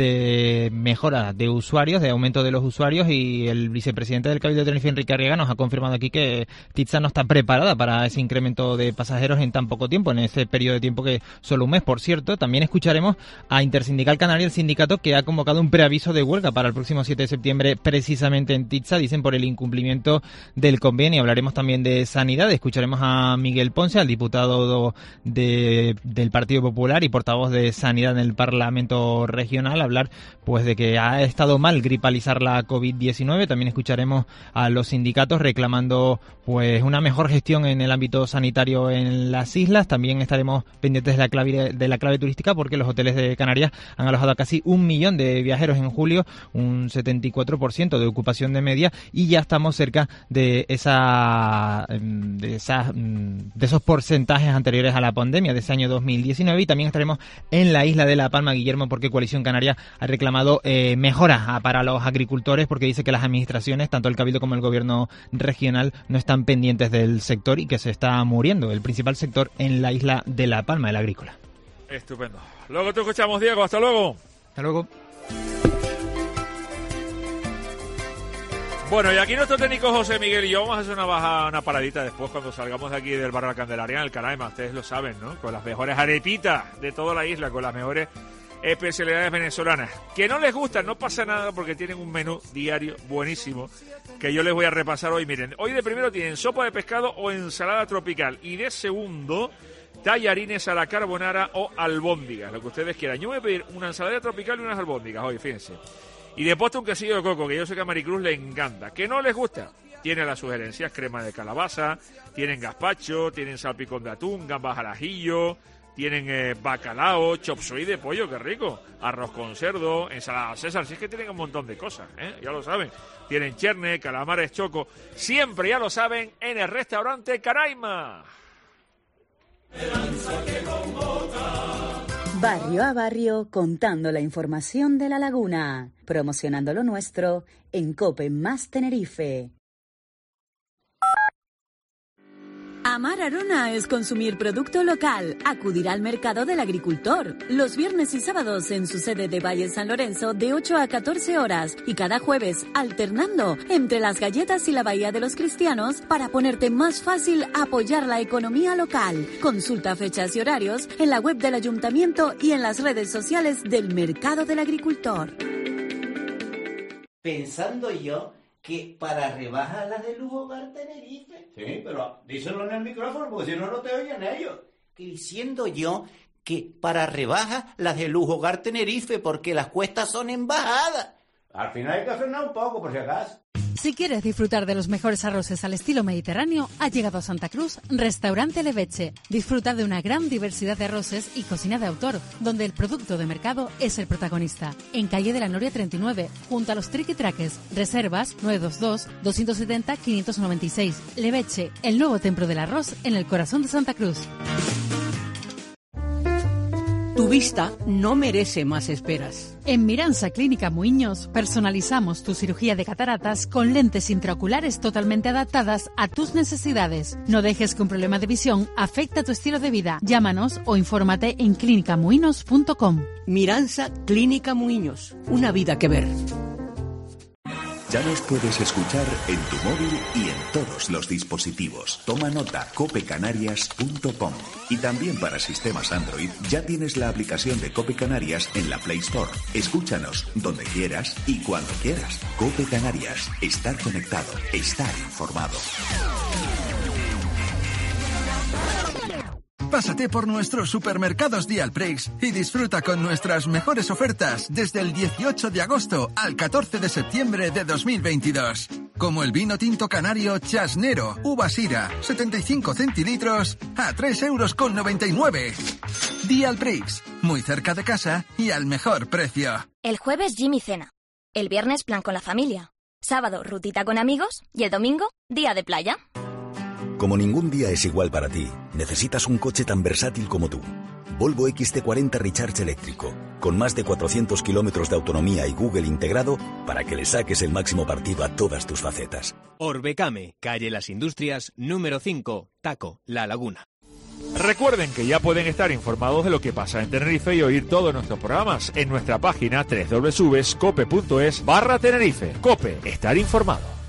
de mejora de usuarios, de aumento de los usuarios, y el vicepresidente del Cabildo de Tenerife, Enrique Arriaga, nos ha confirmado aquí que TITSA no está preparada para ese incremento de pasajeros en tan poco tiempo, en ese periodo de tiempo que solo un mes, por cierto. También escucharemos a Intersindical Canaria, el sindicato que ha convocado un preaviso de huelga para el próximo siete de septiembre, precisamente en TITSA, dicen por el incumplimiento del convenio. Hablaremos también de sanidad, escucharemos a Miguel Ponce, al diputado de, del Partido Popular y portavoz de Sanidad en el Parlamento Regional, hablar pues de que ha estado mal gripalizar la covid diecinueve. También escucharemos a los sindicatos reclamando pues una mejor gestión en el ámbito sanitario en las islas. También estaremos pendientes de la clave, de la clave turística, porque los hoteles de Canarias han alojado a casi un millón de viajeros en julio, un setenta y cuatro por ciento de ocupación de media, y ya estamos cerca de esa de esas de esos porcentajes anteriores a la pandemia de ese año dos mil diecinueve. Y también estaremos en la isla de La Palma, Guillermo, porque Coalición Canaria ha reclamado eh, mejoras para los agricultores, porque dice que las administraciones, tanto el Cabildo como el gobierno regional, no están pendientes del sector y que se está muriendo el principal sector en la isla de La Palma, el agrícola. Estupendo. Luego te escuchamos, Diego. Hasta luego. Hasta luego. Bueno, y aquí nuestro técnico José Miguel y yo vamos a hacer una baja, una paradita después cuando salgamos de aquí del barrio La Candelaria en el Canaima, ustedes lo saben, ¿no? Con las mejores arepitas de toda la isla, con las mejores especialidades venezolanas. Que no les gustan, no pasa nada porque tienen un menú diario buenísimo que yo les voy a repasar hoy. Miren, hoy de primero tienen sopa de pescado o ensalada tropical y de segundo tallarines a la carbonara o albóndigas, lo que ustedes quieran. Yo voy a pedir una ensalada tropical y unas albóndigas hoy, fíjense. Y de postre un quesillo de coco, que yo sé que a Maricruz le encanta. ¿Qué no les gusta? Tiene las sugerencias, crema de calabaza, tienen gazpacho, tienen salpicón de atún, gambas al ajillo, tienen eh, bacalao, chop suey de pollo, qué rico, arroz con cerdo, ensalada César, si es que tienen un montón de cosas, ¿eh? Ya lo saben. Tienen cherne, calamares, choco, siempre, ya lo saben, en el restaurante Canaima. Barrio a barrio, contando la información de La Laguna, promocionando lo nuestro en COPE más Tenerife. Amar Arona es consumir producto local, acudir al mercado del agricultor. Los viernes y sábados en su sede de Valle San Lorenzo de ocho a catorce horas y cada jueves alternando entre las galletas y la Bahía de los Cristianos para ponerte más fácil apoyar la economía local. Consulta fechas y horarios en la web del ayuntamiento y en las redes sociales del mercado del agricultor. Pensando yo que para rebajar la de Lujo Hogar Tenerife. Sí, pero díselo en el micrófono porque si no, no te oyen ellos. Que diciendo yo que para rebajar las de Lujo Hogar Tenerife porque las cuestas son en bajada. Al final hay que frenar un poco por si acaso. Si quieres disfrutar de los mejores arroces al estilo mediterráneo, ha llegado a Santa Cruz Restaurante Leveche. Disfruta de una gran diversidad de arroces y cocina de autor, donde el producto de mercado es el protagonista. En calle de la Noria treinta y nueve, junto a los triquitraques. Reservas nueve dos dos, dos siete cero, cinco nueve seis. Leveche, el nuevo templo del arroz en el corazón de Santa Cruz. Tu vista no merece más esperas. En Miransa Clínica Muiños personalizamos tu cirugía de cataratas con lentes intraoculares totalmente adaptadas a tus necesidades. No dejes que un problema de visión afecte a tu estilo de vida. Llámanos o infórmate en clínica muinos punto com. Miransa Clínica Muiños, una vida que ver. Ya nos puedes escuchar en tu móvil y en todos los dispositivos. Toma nota, cope canarias punto com. Y también para sistemas Android ya tienes la aplicación de Cope Canarias en la Play Store. Escúchanos donde quieras y cuando quieras. Cope Canarias. Estar conectado. Estar informado. Pásate por nuestros supermercados Dialprix y disfruta con nuestras mejores ofertas desde el dieciocho de agosto al catorce de septiembre de dos mil veintidós. Como el vino tinto canario Chasnero, uva Sira, setenta y cinco centilitros a tres euros con noventa y nueve. Dialprix, muy cerca de casa y al mejor precio. El jueves gym y cena. El viernes plan con la familia. Sábado rutita con amigos y el domingo día de playa. Como ningún día es igual para ti, necesitas un coche tan versátil como tú. Volvo equis ce cuarenta Recharge eléctrico, con más de cuatrocientos kilómetros de autonomía y Google integrado para que le saques el máximo partido a todas tus facetas. Orbecame, calle Las Industrias, número cinco, Taco, La Laguna. Recuerden que ya pueden estar informados de lo que pasa en Tenerife y oír todos nuestros programas en nuestra página doble u doble u doble u punto cope punto es barra Tenerife. Cope, estar informado.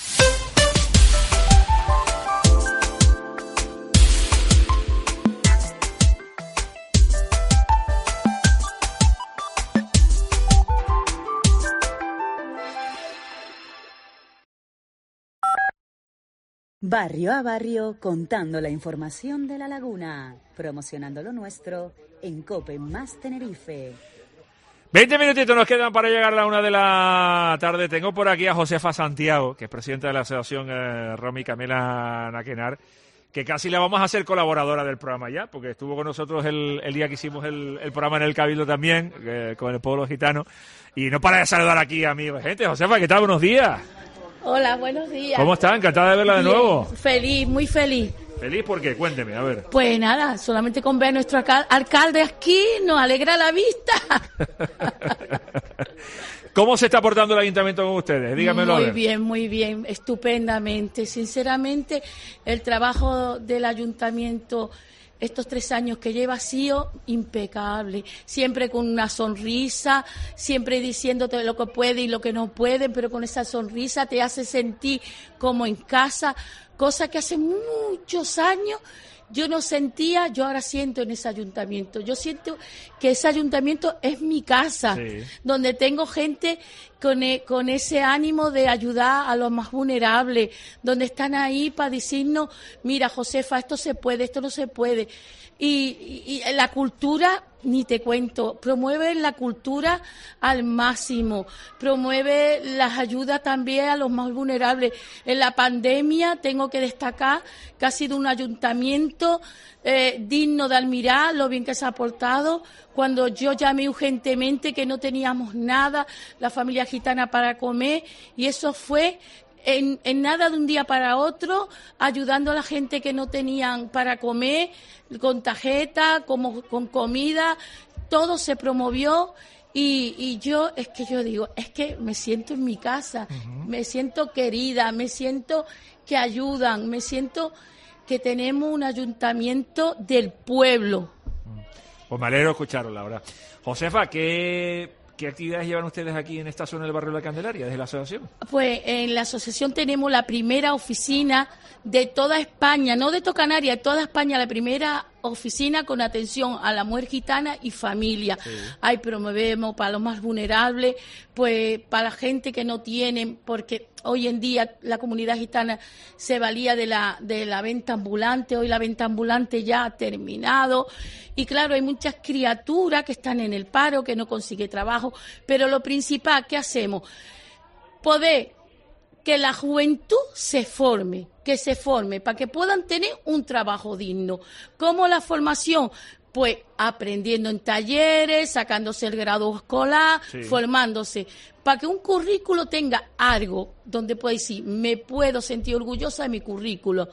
Barrio a barrio, contando la información de La Laguna, promocionando lo nuestro en COPE más Tenerife. Veinte minutitos nos quedan para llegar a la una de la tarde. Tengo por aquí a Josefa Santiago, que es presidenta de la Asociación eh, Romy Camela Naquenar, que casi la vamos a hacer colaboradora del programa ya, porque estuvo con nosotros el, el día que hicimos el, el programa en el Cabildo también, eh, con el pueblo gitano, y no para de saludar aquí amigos. Gente, Josefa, ¿qué tal? Buenos días. Hola, buenos días. ¿Cómo están? Encantada de verla de Bien, nuevo. Feliz, muy feliz. ¿Feliz por qué? Cuénteme, a ver. Pues nada, solamente con ver a nuestro alcal- alcalde aquí nos alegra la vista. ¿Cómo se está portando el ayuntamiento con ustedes? Dígamelo. Muy a ver. bien, muy bien, estupendamente. Sinceramente, el trabajo del ayuntamiento estos tres años que lleva ha sido impecable, siempre con una sonrisa, siempre diciéndote lo que puede y lo que no puede, pero con esa sonrisa te hace sentir como en casa, cosa que hace muchos años yo no sentía, yo ahora siento en ese ayuntamiento. Yo siento que ese ayuntamiento es mi casa, sí, donde tengo gente con, e, con ese ánimo de ayudar a los más vulnerables, donde están ahí para decirnos, mira, Josefa, esto se puede, esto no se puede. Y, y, y la cultura, ni te cuento, promueve la cultura al máximo, promueve las ayudas también a los más vulnerables. En la pandemia tengo que destacar que ha sido un ayuntamiento eh, digno de admirar lo bien que se ha portado. Cuando yo llamé urgentemente que no teníamos nada, la familia gitana para comer, y eso fue En, en nada de un día para otro, ayudando a la gente que no tenían para comer, con tarjeta, como con comida, todo se promovió y, y yo, es que yo digo, es que me siento en mi casa, uh-huh. me siento querida, me siento que ayudan, me siento que tenemos un ayuntamiento del pueblo. Pues me alegro escucharlo, la verdad. Josefa, ¿qué... ¿Qué actividades llevan ustedes aquí en esta zona del barrio de la Candelaria, desde la asociación? Pues en la asociación tenemos la primera oficina de toda España, no de toda Canarias, de toda España, la primera oficina con atención a la mujer gitana y familia. Sí. Ahí promovemos para los más vulnerables, pues para la gente que no tienen, porque hoy en día la comunidad gitana se valía de la de la venta ambulante, hoy la venta ambulante ya ha terminado, y claro, hay muchas criaturas que están en el paro, que no consiguen trabajo, pero lo principal, ¿qué hacemos? Poder que la juventud se forme, que se forme, para que puedan tener un trabajo digno. ¿Cómo la formación? Pues aprendiendo en talleres, sacándose el grado escolar, sí, formándose, para que un currículo tenga algo donde pueda decir, me puedo sentir orgullosa de mi currículo.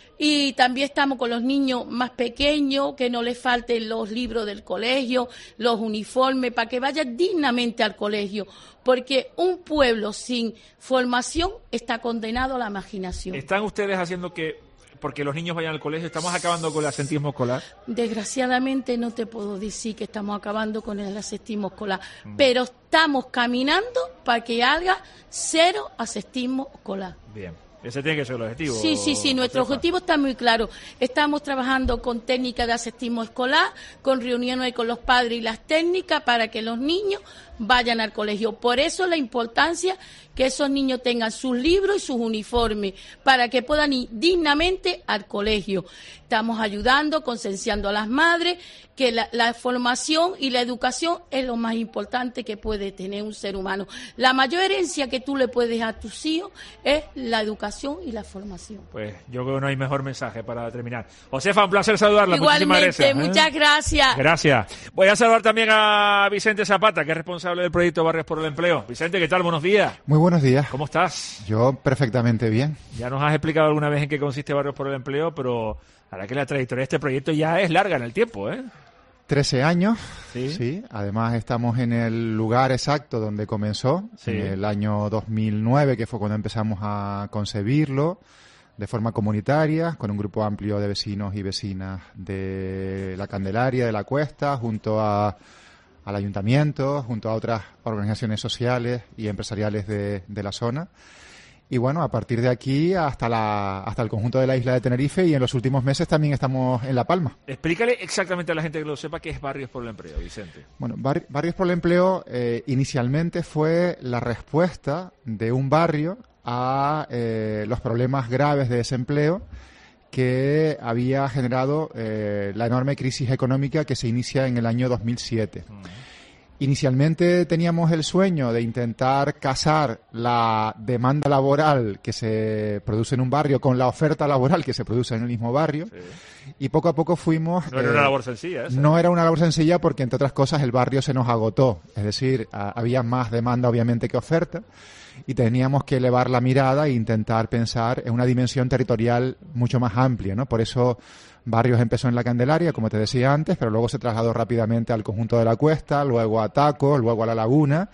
Y también estamos con los niños más pequeños, que no les falten los libros del colegio, los uniformes, para que vayan dignamente al colegio, porque un pueblo sin formación está condenado a la marginación. ¿Están ustedes haciendo que, porque los niños vayan al colegio, estamos acabando con el absentismo escolar? Desgraciadamente no te puedo decir que estamos acabando con el absentismo escolar, mm. pero estamos caminando para que haga cero absentismo escolar. Bien. Ese tiene que ser el objetivo. Sí, sí, sí, nuestro Josefa. objetivo está muy claro. Estamos trabajando con técnicas de absentismo escolar, con reuniones con los padres y las técnicas para que los niños vayan al colegio. Por eso la importancia que esos niños tengan sus libros y sus uniformes, para que puedan ir dignamente al colegio. Estamos ayudando, concienciando a las madres que la, la formación y la educación es lo más importante que puede tener un ser humano. La mayor herencia que tú le puedes a tus hijos es la educación y la formación. Pues yo creo que no hay mejor mensaje para terminar. Josefa, un placer saludarla. Igualmente, gracias, muchas ¿eh? gracias. Gracias. Voy a saludar también a Vicente Zapata, que es responsable del proyecto Barrios por el Empleo. Vicente, ¿qué tal? Buenos días. Muy buenos días. ¿Cómo estás? Yo perfectamente bien. Ya nos has explicado alguna vez en qué consiste Barrios por el Empleo, pero la verdad que la trayectoria de este proyecto ya es larga en el tiempo, ¿eh? trece años, ¿sí? Sí. Además estamos en el lugar exacto donde comenzó, sí, en el año dos mil nueve, que fue cuando empezamos a concebirlo de forma comunitaria, con un grupo amplio de vecinos y vecinas de la Candelaria, de la Cuesta, junto a, al ayuntamiento, junto a otras organizaciones sociales y empresariales de, de la zona. Y bueno, a partir de aquí hasta la hasta el conjunto de la isla de Tenerife, y en los últimos meses también estamos en La Palma. Explícale exactamente a la gente que lo sepa qué es Barrios por el Empleo, Vicente. Bueno, Bar- Barrios por el Empleo eh, inicialmente fue la respuesta de un barrio a eh, los problemas graves de desempleo que había generado eh, la enorme crisis económica que se inicia en el año dos mil siete. Uh-huh. Inicialmente teníamos el sueño de intentar casar la demanda laboral que se produce en un barrio con la oferta laboral que se produce en el mismo barrio, sí, y poco a poco fuimos... No era eh, una labor sencilla esa. No era una labor sencilla porque, entre otras cosas, el barrio se nos agotó. Es decir, a, había más demanda, obviamente, que oferta, y teníamos que elevar la mirada e intentar pensar en una dimensión territorial mucho más amplia, ¿no? Por eso Barrios empezó en la Candelaria, como te decía antes, pero luego se trasladó rápidamente al conjunto de la Cuesta, luego a Taco, luego a La Laguna,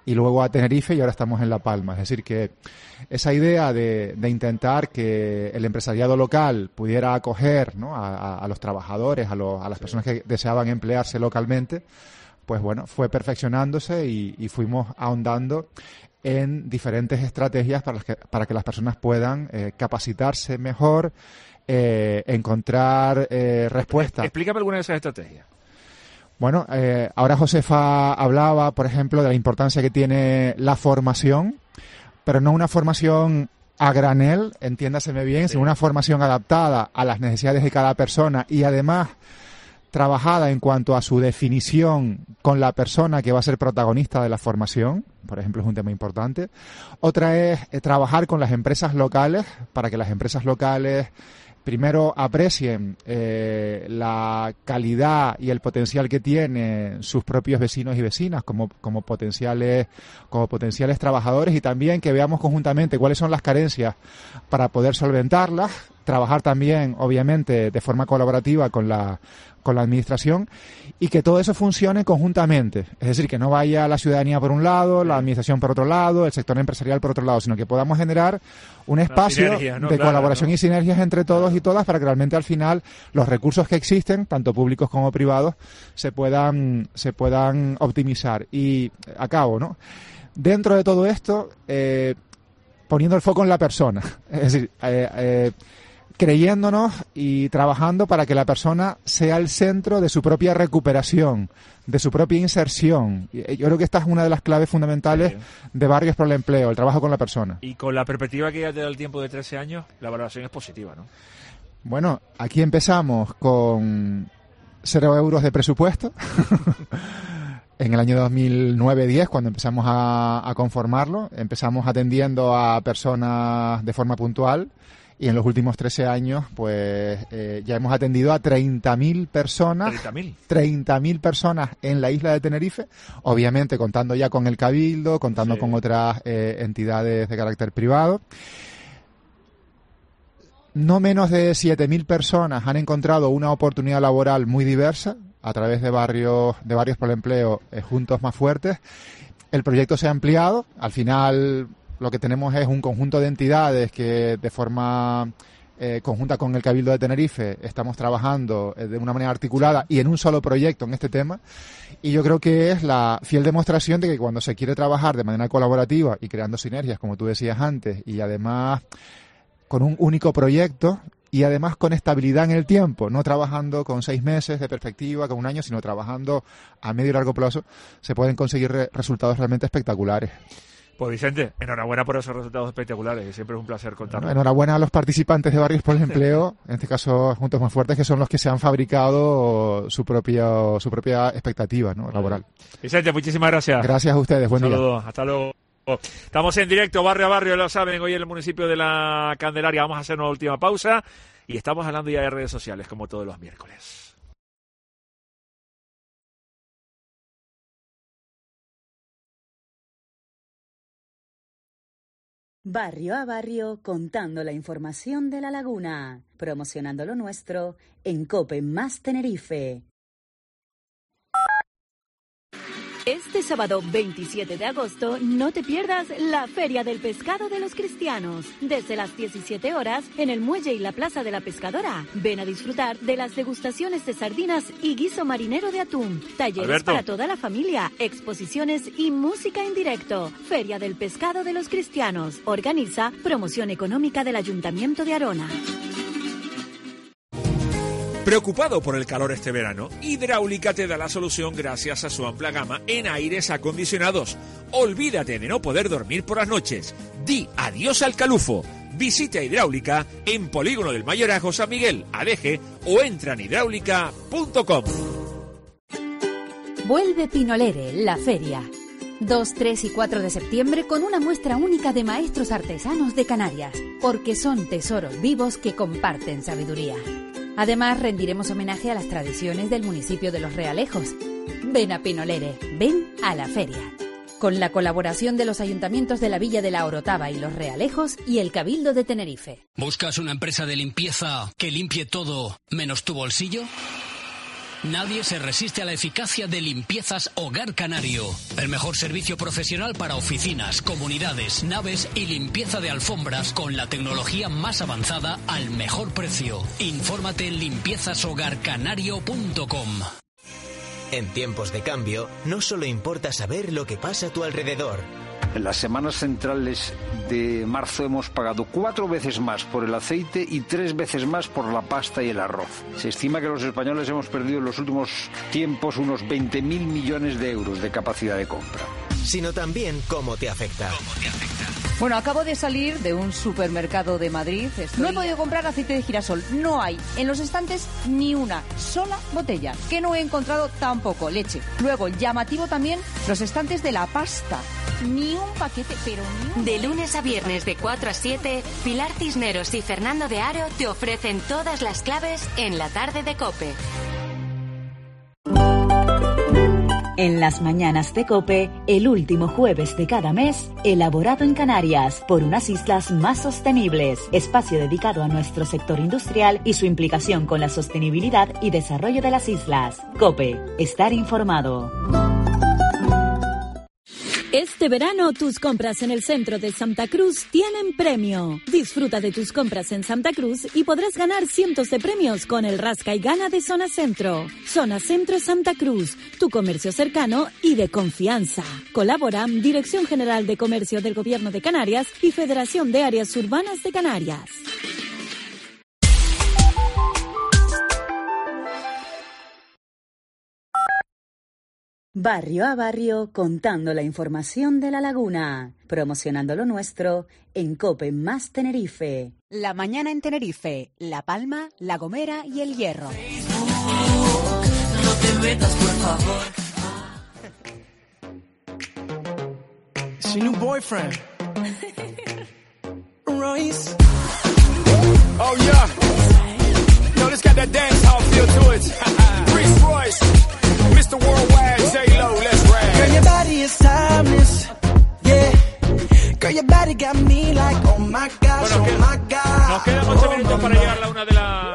y luego a Tenerife y ahora estamos en La Palma. Es decir, que esa idea de, de intentar que el empresariado local pudiera acoger, ¿no?, a, a, a los trabajadores, a, los, a las personas que deseaban emplearse localmente, pues bueno, fue perfeccionándose y, y fuimos ahondando en diferentes estrategias para, las que, para que las personas puedan eh, capacitarse mejor, eh, encontrar eh, respuestas. Explícame alguna de esas estrategias. Bueno, eh, ahora Josefa hablaba, por ejemplo, de la importancia que tiene la formación, pero no una formación a granel, entiéndaseme bien, sí. sino una formación adaptada a las necesidades de cada persona y además trabajada en cuanto a su definición con la persona que va a ser protagonista de la formación, por ejemplo, es un tema importante. Otra es eh, trabajar con las empresas locales para que las empresas locales primero aprecien eh, la calidad y el potencial que tienen sus propios vecinos y vecinas como, como potenciales como potenciales trabajadores, y también que veamos conjuntamente cuáles son las carencias para poder solventarlas, trabajar también, obviamente, de forma colaborativa con la con la administración, y que todo eso funcione conjuntamente. Es decir, que no vaya la ciudadanía por un lado, la administración por otro lado, el sector empresarial por otro lado, sino que podamos generar un espacio sinergia, ¿no? de claro, colaboración ¿no? y sinergias entre todos claro. y todas para que realmente al final los recursos que existen, tanto públicos como privados, se puedan se puedan optimizar. Y acabo, ¿no? Dentro de todo esto, eh, poniendo el foco en la persona. Es decir, eh, eh, creyéndonos y trabajando para que la persona sea el centro de su propia recuperación, de su propia inserción. Yo creo que esta es una de las claves fundamentales sí. de Barrios por el Empleo, el trabajo con la persona. Y con la perspectiva que ya te da el tiempo de trece años, la valoración es positiva, ¿no? Bueno, aquí empezamos con cero euros de presupuesto. En el año dos mil nueve diez, cuando empezamos a, a conformarlo, empezamos atendiendo a personas de forma puntual. Y en los últimos trece años, pues eh, ya hemos atendido a treinta mil personas. ¿treinta mil? treinta mil personas en la isla de Tenerife, obviamente contando ya con el Cabildo, contando sí. con otras eh, entidades de carácter privado. No menos de siete mil personas han encontrado una oportunidad laboral muy diversa a través de barrios, de barrios por el empleo eh, juntos más fuertes. El proyecto se ha ampliado. Al final, lo que tenemos es un conjunto de entidades que de forma eh, conjunta con el Cabildo de Tenerife estamos trabajando eh, de una manera articulada y en un solo proyecto en este tema, y yo creo que es la fiel demostración de que cuando se quiere trabajar de manera colaborativa y creando sinergias, como tú decías antes, y además con un único proyecto y además con estabilidad en el tiempo, no trabajando con seis meses de perspectiva, con un año, sino trabajando a medio y largo plazo, se pueden conseguir re- resultados realmente espectaculares. Pues Vicente, enhorabuena por esos resultados espectaculares, siempre es un placer contarlo. Bueno, enhorabuena a los participantes de Barrios por el Empleo, en este caso Juntos Más Fuertes, que son los que se han fabricado su propia su propia expectativa, ¿no?, laboral. Vicente, muchísimas gracias. Gracias a ustedes, buen Saludos, día. Hasta luego. Estamos en directo, barrio a barrio, lo saben, hoy en el municipio de La Candelaria. Vamos a hacer una última pausa y estamos hablando ya de redes sociales, como todos los miércoles. Barrio a barrio, contando la información de La Laguna, promocionando lo nuestro en COPE más Tenerife. Este sábado veintisiete de agosto no te pierdas la Feria del Pescado de los Cristianos. Desde las diecisiete horas en el Muelle y la Plaza de la Pescadora. Ven a disfrutar de las degustaciones de sardinas y guiso marinero de atún. Talleres Alberto. Para toda la familia, exposiciones y música en directo. Feria del Pescado de los Cristianos. Organiza Promoción Económica del Ayuntamiento de Arona. ¿Preocupado por el calor este verano? Hidráulica te da la solución gracias a su amplia gama en aires acondicionados. Olvídate de no poder dormir por las noches. Di adiós al calufo. Visita Hidráulica en Polígono del Mayorazgo San Miguel, A D G, o entra en hidráulica punto com. Vuelve Pinolere, la feria. dos, tres y cuatro de septiembre con una muestra única de maestros artesanos de Canarias, porque son tesoros vivos que comparten sabiduría. Además, rendiremos homenaje a las tradiciones del municipio de Los Realejos. Ven a Pinolere, ven a la feria. Con la colaboración de los ayuntamientos de la Villa de la Orotava y Los Realejos y el Cabildo de Tenerife. ¿Buscas una empresa de limpieza que limpie todo menos tu bolsillo? Nadie se resiste a la eficacia de Limpiezas Hogar Canario. El mejor servicio profesional para oficinas, comunidades, naves y limpieza de alfombras con la tecnología más avanzada al mejor precio. Infórmate en limpiezas hogar canario punto com. En tiempos de cambio, no solo importa saber lo que pasa a tu alrededor. En las semanas centrales de marzo hemos pagado cuatro veces más por el aceite y tres veces más por la pasta y el arroz. Se estima que los españoles hemos perdido en los últimos tiempos unos veinte mil millones de euros de capacidad de compra. Sino también cómo te afecta. ¿Cómo te afecta? Bueno, acabo de salir de un supermercado de Madrid. Estoy... No he podido comprar aceite de girasol. No hay en los estantes ni una sola botella. Que no he encontrado tampoco leche. Luego, llamativo también, los estantes de la pasta. Ni un paquete, pero ni un... De lunes a viernes de cuatro a siete, Pilar Cisneros y Fernando de Aro te ofrecen todas las claves en la tarde de COPE. En las mañanas de COPE, el último jueves de cada mes, elaborado en Canarias por unas islas más sostenibles. Espacio dedicado a nuestro sector industrial y su implicación con la sostenibilidad y desarrollo de las islas. COPE, estar informado. Este verano tus compras en el centro de Santa Cruz tienen premio. Disfruta de tus compras en Santa Cruz y podrás ganar cientos de premios con el Rasca y Gana de Zona Centro. Zona Centro Santa Cruz, tu comercio cercano y de confianza. Colaboran Dirección General de Comercio del Gobierno de Canarias y Federación de Áreas Urbanas de Canarias. Barrio a barrio, contando la información de La Laguna, promocionando lo nuestro en COPE más Tenerife. La mañana en Tenerife, La Palma, La Gomera y El Hierro. No te metas, por favor. It's your new boyfriend, Royce. Oh yeah, no, this got that dance hall feel to it. Reese Royce. Mister Worldwide, J-Lo, let's ride. Girl, your body is timeless, yeah. Girl, your body got me like, oh my gosh, bueno, oh my God. Nos quedan ocho oh, minutos para llegar a la una de la...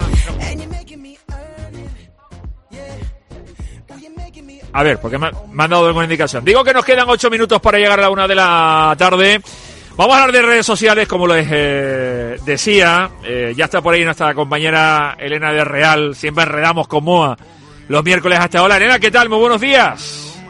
A ver, porque me, me han dado alguna indicación. Digo que nos quedan ocho minutos para llegar a la una de la tarde. Vamos a hablar de redes sociales, como les eh, decía. Eh, ya está por ahí nuestra compañera Elena de Real. Siempre enredamos con Moa los miércoles hasta ahora. Elena, ¿qué tal? Muy buenos días.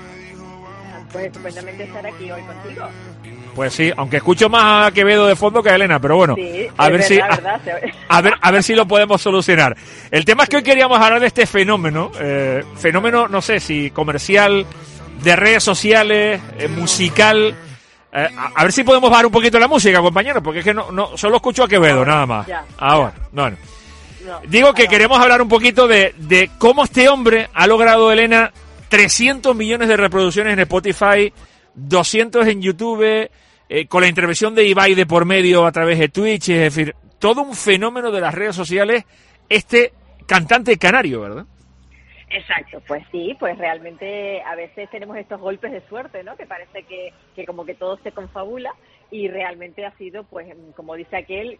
Pues estupendamente estar aquí hoy contigo. Pues sí, aunque escucho más a Quevedo de fondo que a Elena, pero bueno, sí, a ver verdad, si verdad, a, a ver a ver si lo podemos solucionar. El tema es que hoy queríamos hablar de este fenómeno, eh, fenómeno, no sé si comercial, de redes sociales, eh, musical. Eh, a, a ver si podemos bajar un poquito la música, compañeros, porque es que no, no solo escucho a Quevedo, nada más. Ya, Ahora, ya. bueno. No, Digo que no. queremos hablar un poquito de, de cómo este hombre ha logrado, Elena, trescientos millones de reproducciones en Spotify, doscientos en YouTube, eh, con la intervención de Ibai de por medio a través de Twitch, es decir, todo un fenómeno de las redes sociales, este cantante canario, ¿verdad? Exacto, pues sí, pues realmente a veces tenemos estos golpes de suerte, ¿no? Que parece que, que como que todo se confabula y realmente ha sido, pues, como dice aquel,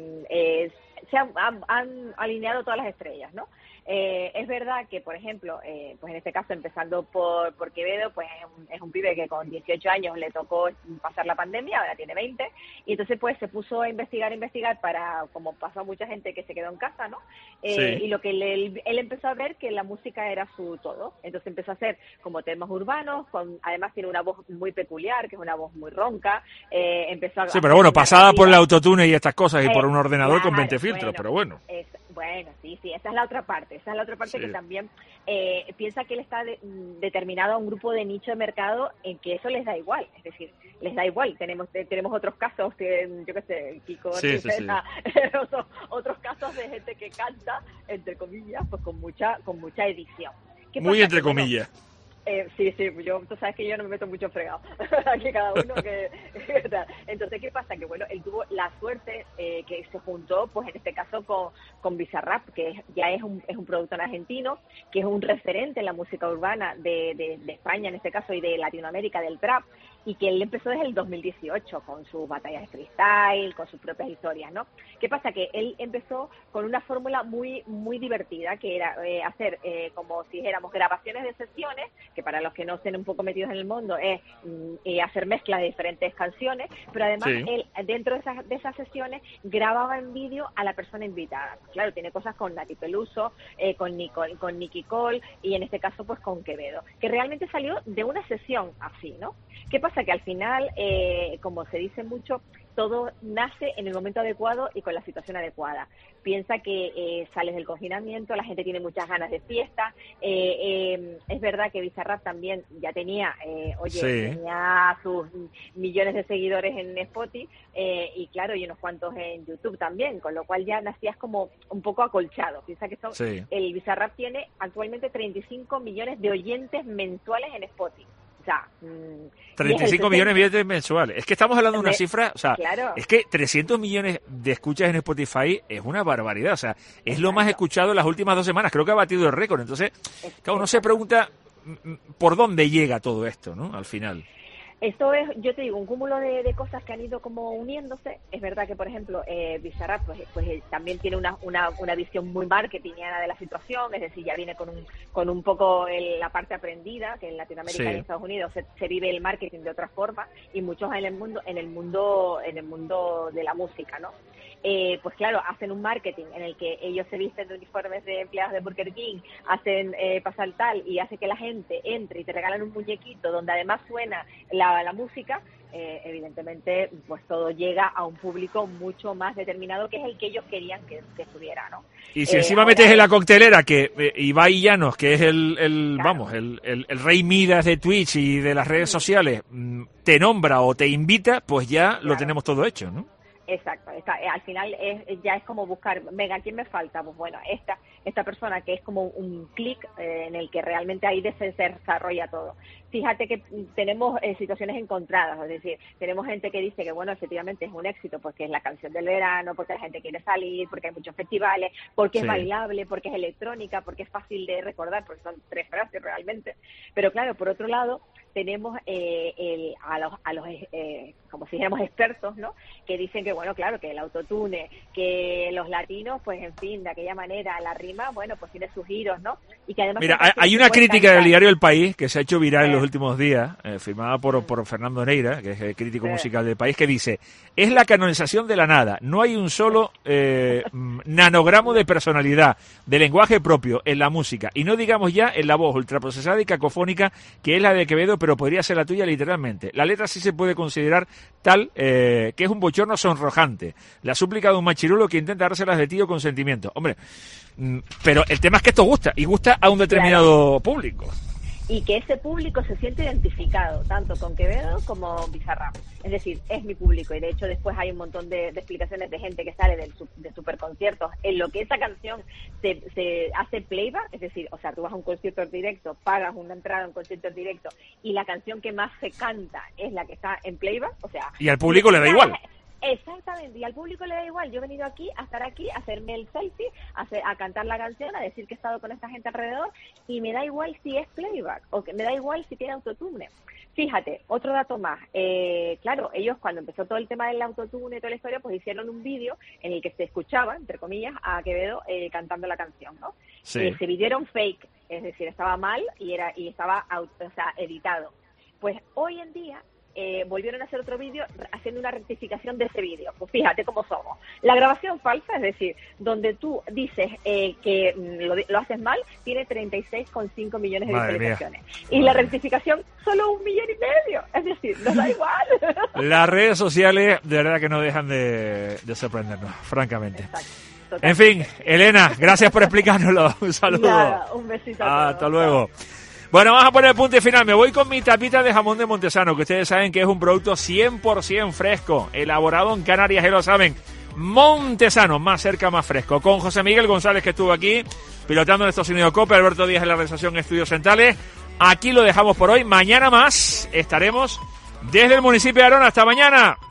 es, se han, han, han alineado todas las estrellas, ¿no? Eh, es verdad que, por ejemplo, eh, pues en este caso, empezando por, por Quevedo, pues es un, es un pibe que con dieciocho años le tocó pasar la pandemia, ahora tiene veinte, y entonces pues se puso a investigar, investigar para, como pasó a mucha gente que se quedó en casa, ¿no? Eh, sí. Y lo que le, él empezó a ver que la música era su todo, entonces empezó a hacer como temas urbanos, con, además tiene una voz muy peculiar, que es una voz muy ronca, eh, empezó a... Sí, pero bueno, pasada por el autotune y estas cosas, y eh, por un ordenador claro, con veinte filtros, bueno, pero bueno. Es, bueno, sí, sí, esa es la otra parte, esa es la otra parte sí. Que también eh, piensa que él está de, determinado a un grupo de nicho de mercado en que eso les da igual, es decir, les da igual, tenemos eh, tenemos otros casos, que yo qué sé, Kiko, sí, sí, sí. otros, otros casos de gente que canta, entre comillas, pues con mucha con mucha edición. Muy entre comillas. Bueno, Eh, sí, sí, yo, tú sabes que yo no me meto mucho fregado, aquí cada uno que... Entonces, ¿qué pasa? Que bueno, él tuvo la suerte eh, que se juntó, pues en este caso con, con Bizarrap, que es, ya es un, es un productor argentino, que es un referente en la música urbana de, de, de España, en este caso, y de Latinoamérica, del trap, y que él empezó desde el dos mil dieciocho con sus batallas de freestyle, con sus propias historias, ¿no? ¿Qué pasa? Que él empezó con una fórmula muy muy divertida, que era eh, hacer, eh, como si dijéramos, grabaciones de sesiones, que para los que no estén un poco metidos en el mundo es mm, eh, hacer mezclas de diferentes canciones, pero además sí. él, dentro de esas, de esas sesiones, grababa en vídeo a la persona invitada. Claro, tiene cosas con Nati Peluso, eh, con, Nicole, con Nicki Cole, y en este caso pues con Quevedo, que realmente salió de una sesión así, ¿no? ¿Qué pasa? Que al final, eh, como se dice mucho, todo nace en el momento adecuado y con la situación adecuada. Piensa que eh, sales del confinamiento, la gente tiene muchas ganas de fiesta. Eh, eh, es verdad que Bizarrap también ya tenía, eh, oye, sí. tenía sus millones de seguidores en Spotify eh, y claro, y unos cuantos en YouTube también, con lo cual ya nacías como un poco acolchado. Piensa que son, sí. el Bizarrap tiene actualmente treinta y cinco millones de oyentes mensuales en Spotify. O sea, mmm, treinta y cinco millones de oyentes mensuales. Es que estamos hablando de una cifra, o sea, claro. es que trescientos millones de escuchas en Spotify es una barbaridad, o sea, es Exacto. lo más escuchado en las últimas dos semanas, creo que ha batido el récord. Entonces, claro, uno se pregunta por dónde llega todo esto, ¿no? Al final. Esto es, yo te digo, un cúmulo de, de cosas que han ido como uniéndose. Es verdad que, por ejemplo, eh, Bizarrap pues, pues eh, también tiene una, una, una visión muy marketingiana de la situación, es decir, ya viene con un, con un poco el, la parte aprendida, que en Latinoamérica sí. y en Estados Unidos se, se vive el marketing de otra forma, y muchos en el mundo, en el mundo, en el mundo de la música, ¿no? Eh, pues claro, hacen un marketing en el que ellos se visten de uniformes de empleados de Burger King, hacen eh, pasar tal y hace que la gente entre y te regalan un muñequito donde además suena la, la música. Eh, evidentemente pues todo llega a un público mucho más determinado, que es el que ellos querían que, que estuviera, ¿no? Y si eh, encima ahora, metes en la coctelera que eh, Ibai Llanos, que es el, el claro. vamos, el, el, el rey Midas de Twitch y de las redes sociales, te nombra o te invita, pues ya claro. lo tenemos todo hecho, ¿no? Exacto, está, al final es, ya es como buscar, venga, ¿quién me falta? Pues bueno, esta esta persona que es como un clic eh, en el que realmente ahí se desarrolla todo. Fíjate que tenemos eh, situaciones encontradas, es decir, tenemos gente que dice que bueno, efectivamente es un éxito porque es la canción del verano, porque la gente quiere salir, porque hay muchos festivales, porque sí. es bailable, porque es electrónica, porque es fácil de recordar, porque son tres frases realmente. Pero claro, por otro lado, tenemos eh, el, a los, a los eh, como si dijéramos expertos, ¿no? Que dicen que, bueno, claro, que el autotune, que los latinos, pues en fin, de aquella manera, la rima, bueno, pues tiene sus giros, ¿no? Y que además... Mira, hay, hay una crítica del diario El País que se ha hecho viral eh. en los últimos días, eh, firmada por, por Fernando Neira, que es el crítico eh. musical del País, que dice, es la canonización de la nada, no hay un solo eh, nanogramo de personalidad, de lenguaje propio en la música, y no digamos ya en la voz ultraprocesada y cacofónica, que es la de Quevedo, pero podría ser la tuya literalmente. La letra sí se puede considerar tal eh, que es un bochorno sonrojante. La súplica de un machirulo que intenta dárselas de tío con sentimiento. Hombre, mm, pero el tema es que esto gusta, y gusta a un determinado claro. público. Y que ese público se siente identificado, tanto con Quevedo como Bizarrap. Es decir, es mi público, y de hecho después hay un montón de, de explicaciones de gente que sale del, de superconciertos en lo que esa canción se, se hace playback, es decir, o sea, tú vas a un concierto directo, pagas una entrada a un concierto directo, y la canción que más se canta es la que está en playback, o sea... Y al público le da igual. Exactamente, y al público le da igual. Yo he venido aquí a estar aquí, a hacerme el selfie, a, hacer, a cantar la canción, a decir que he estado con esta gente alrededor, y me da igual si es playback, o que me da igual si tiene autotune. Fíjate, otro dato más, eh, claro, ellos cuando empezó todo el tema del autotune y toda la historia, pues hicieron un vídeo en el que se escuchaba, entre comillas, a Quevedo eh, cantando la canción, ¿no? Sí. Ese vídeo era un fake, es decir, estaba mal y era y estaba o sea, editado. Pues hoy en día Eh, volvieron a hacer otro vídeo haciendo una rectificación de ese vídeo. Pues fíjate cómo somos. La grabación falsa, es decir, donde tú dices eh, que lo, lo haces mal, tiene treinta y seis coma cinco millones de Madre visualizaciones. Mía. Y Madre la rectificación, solo un millón y medio. Es decir, nos da igual. Las redes sociales, de verdad que no dejan de, de sorprendernos, francamente. Exacto. En fin, Elena, gracias por explicárnoslo. Un saludo. Nada, un besito. A Hasta todos. Luego. Bueno, vamos a poner el punto y final. Me voy con mi tapita de jamón de Montesano, que ustedes saben que es un producto cien por ciento fresco, elaborado en Canarias, ya lo saben. Montesano, más cerca, más fresco. Con José Miguel González, que estuvo aquí, pilotando en estos Unidos Cope, Alberto Díaz en la realización Estudios Centrales. Aquí lo dejamos por hoy. Mañana más estaremos desde el municipio de Arona. Hasta mañana.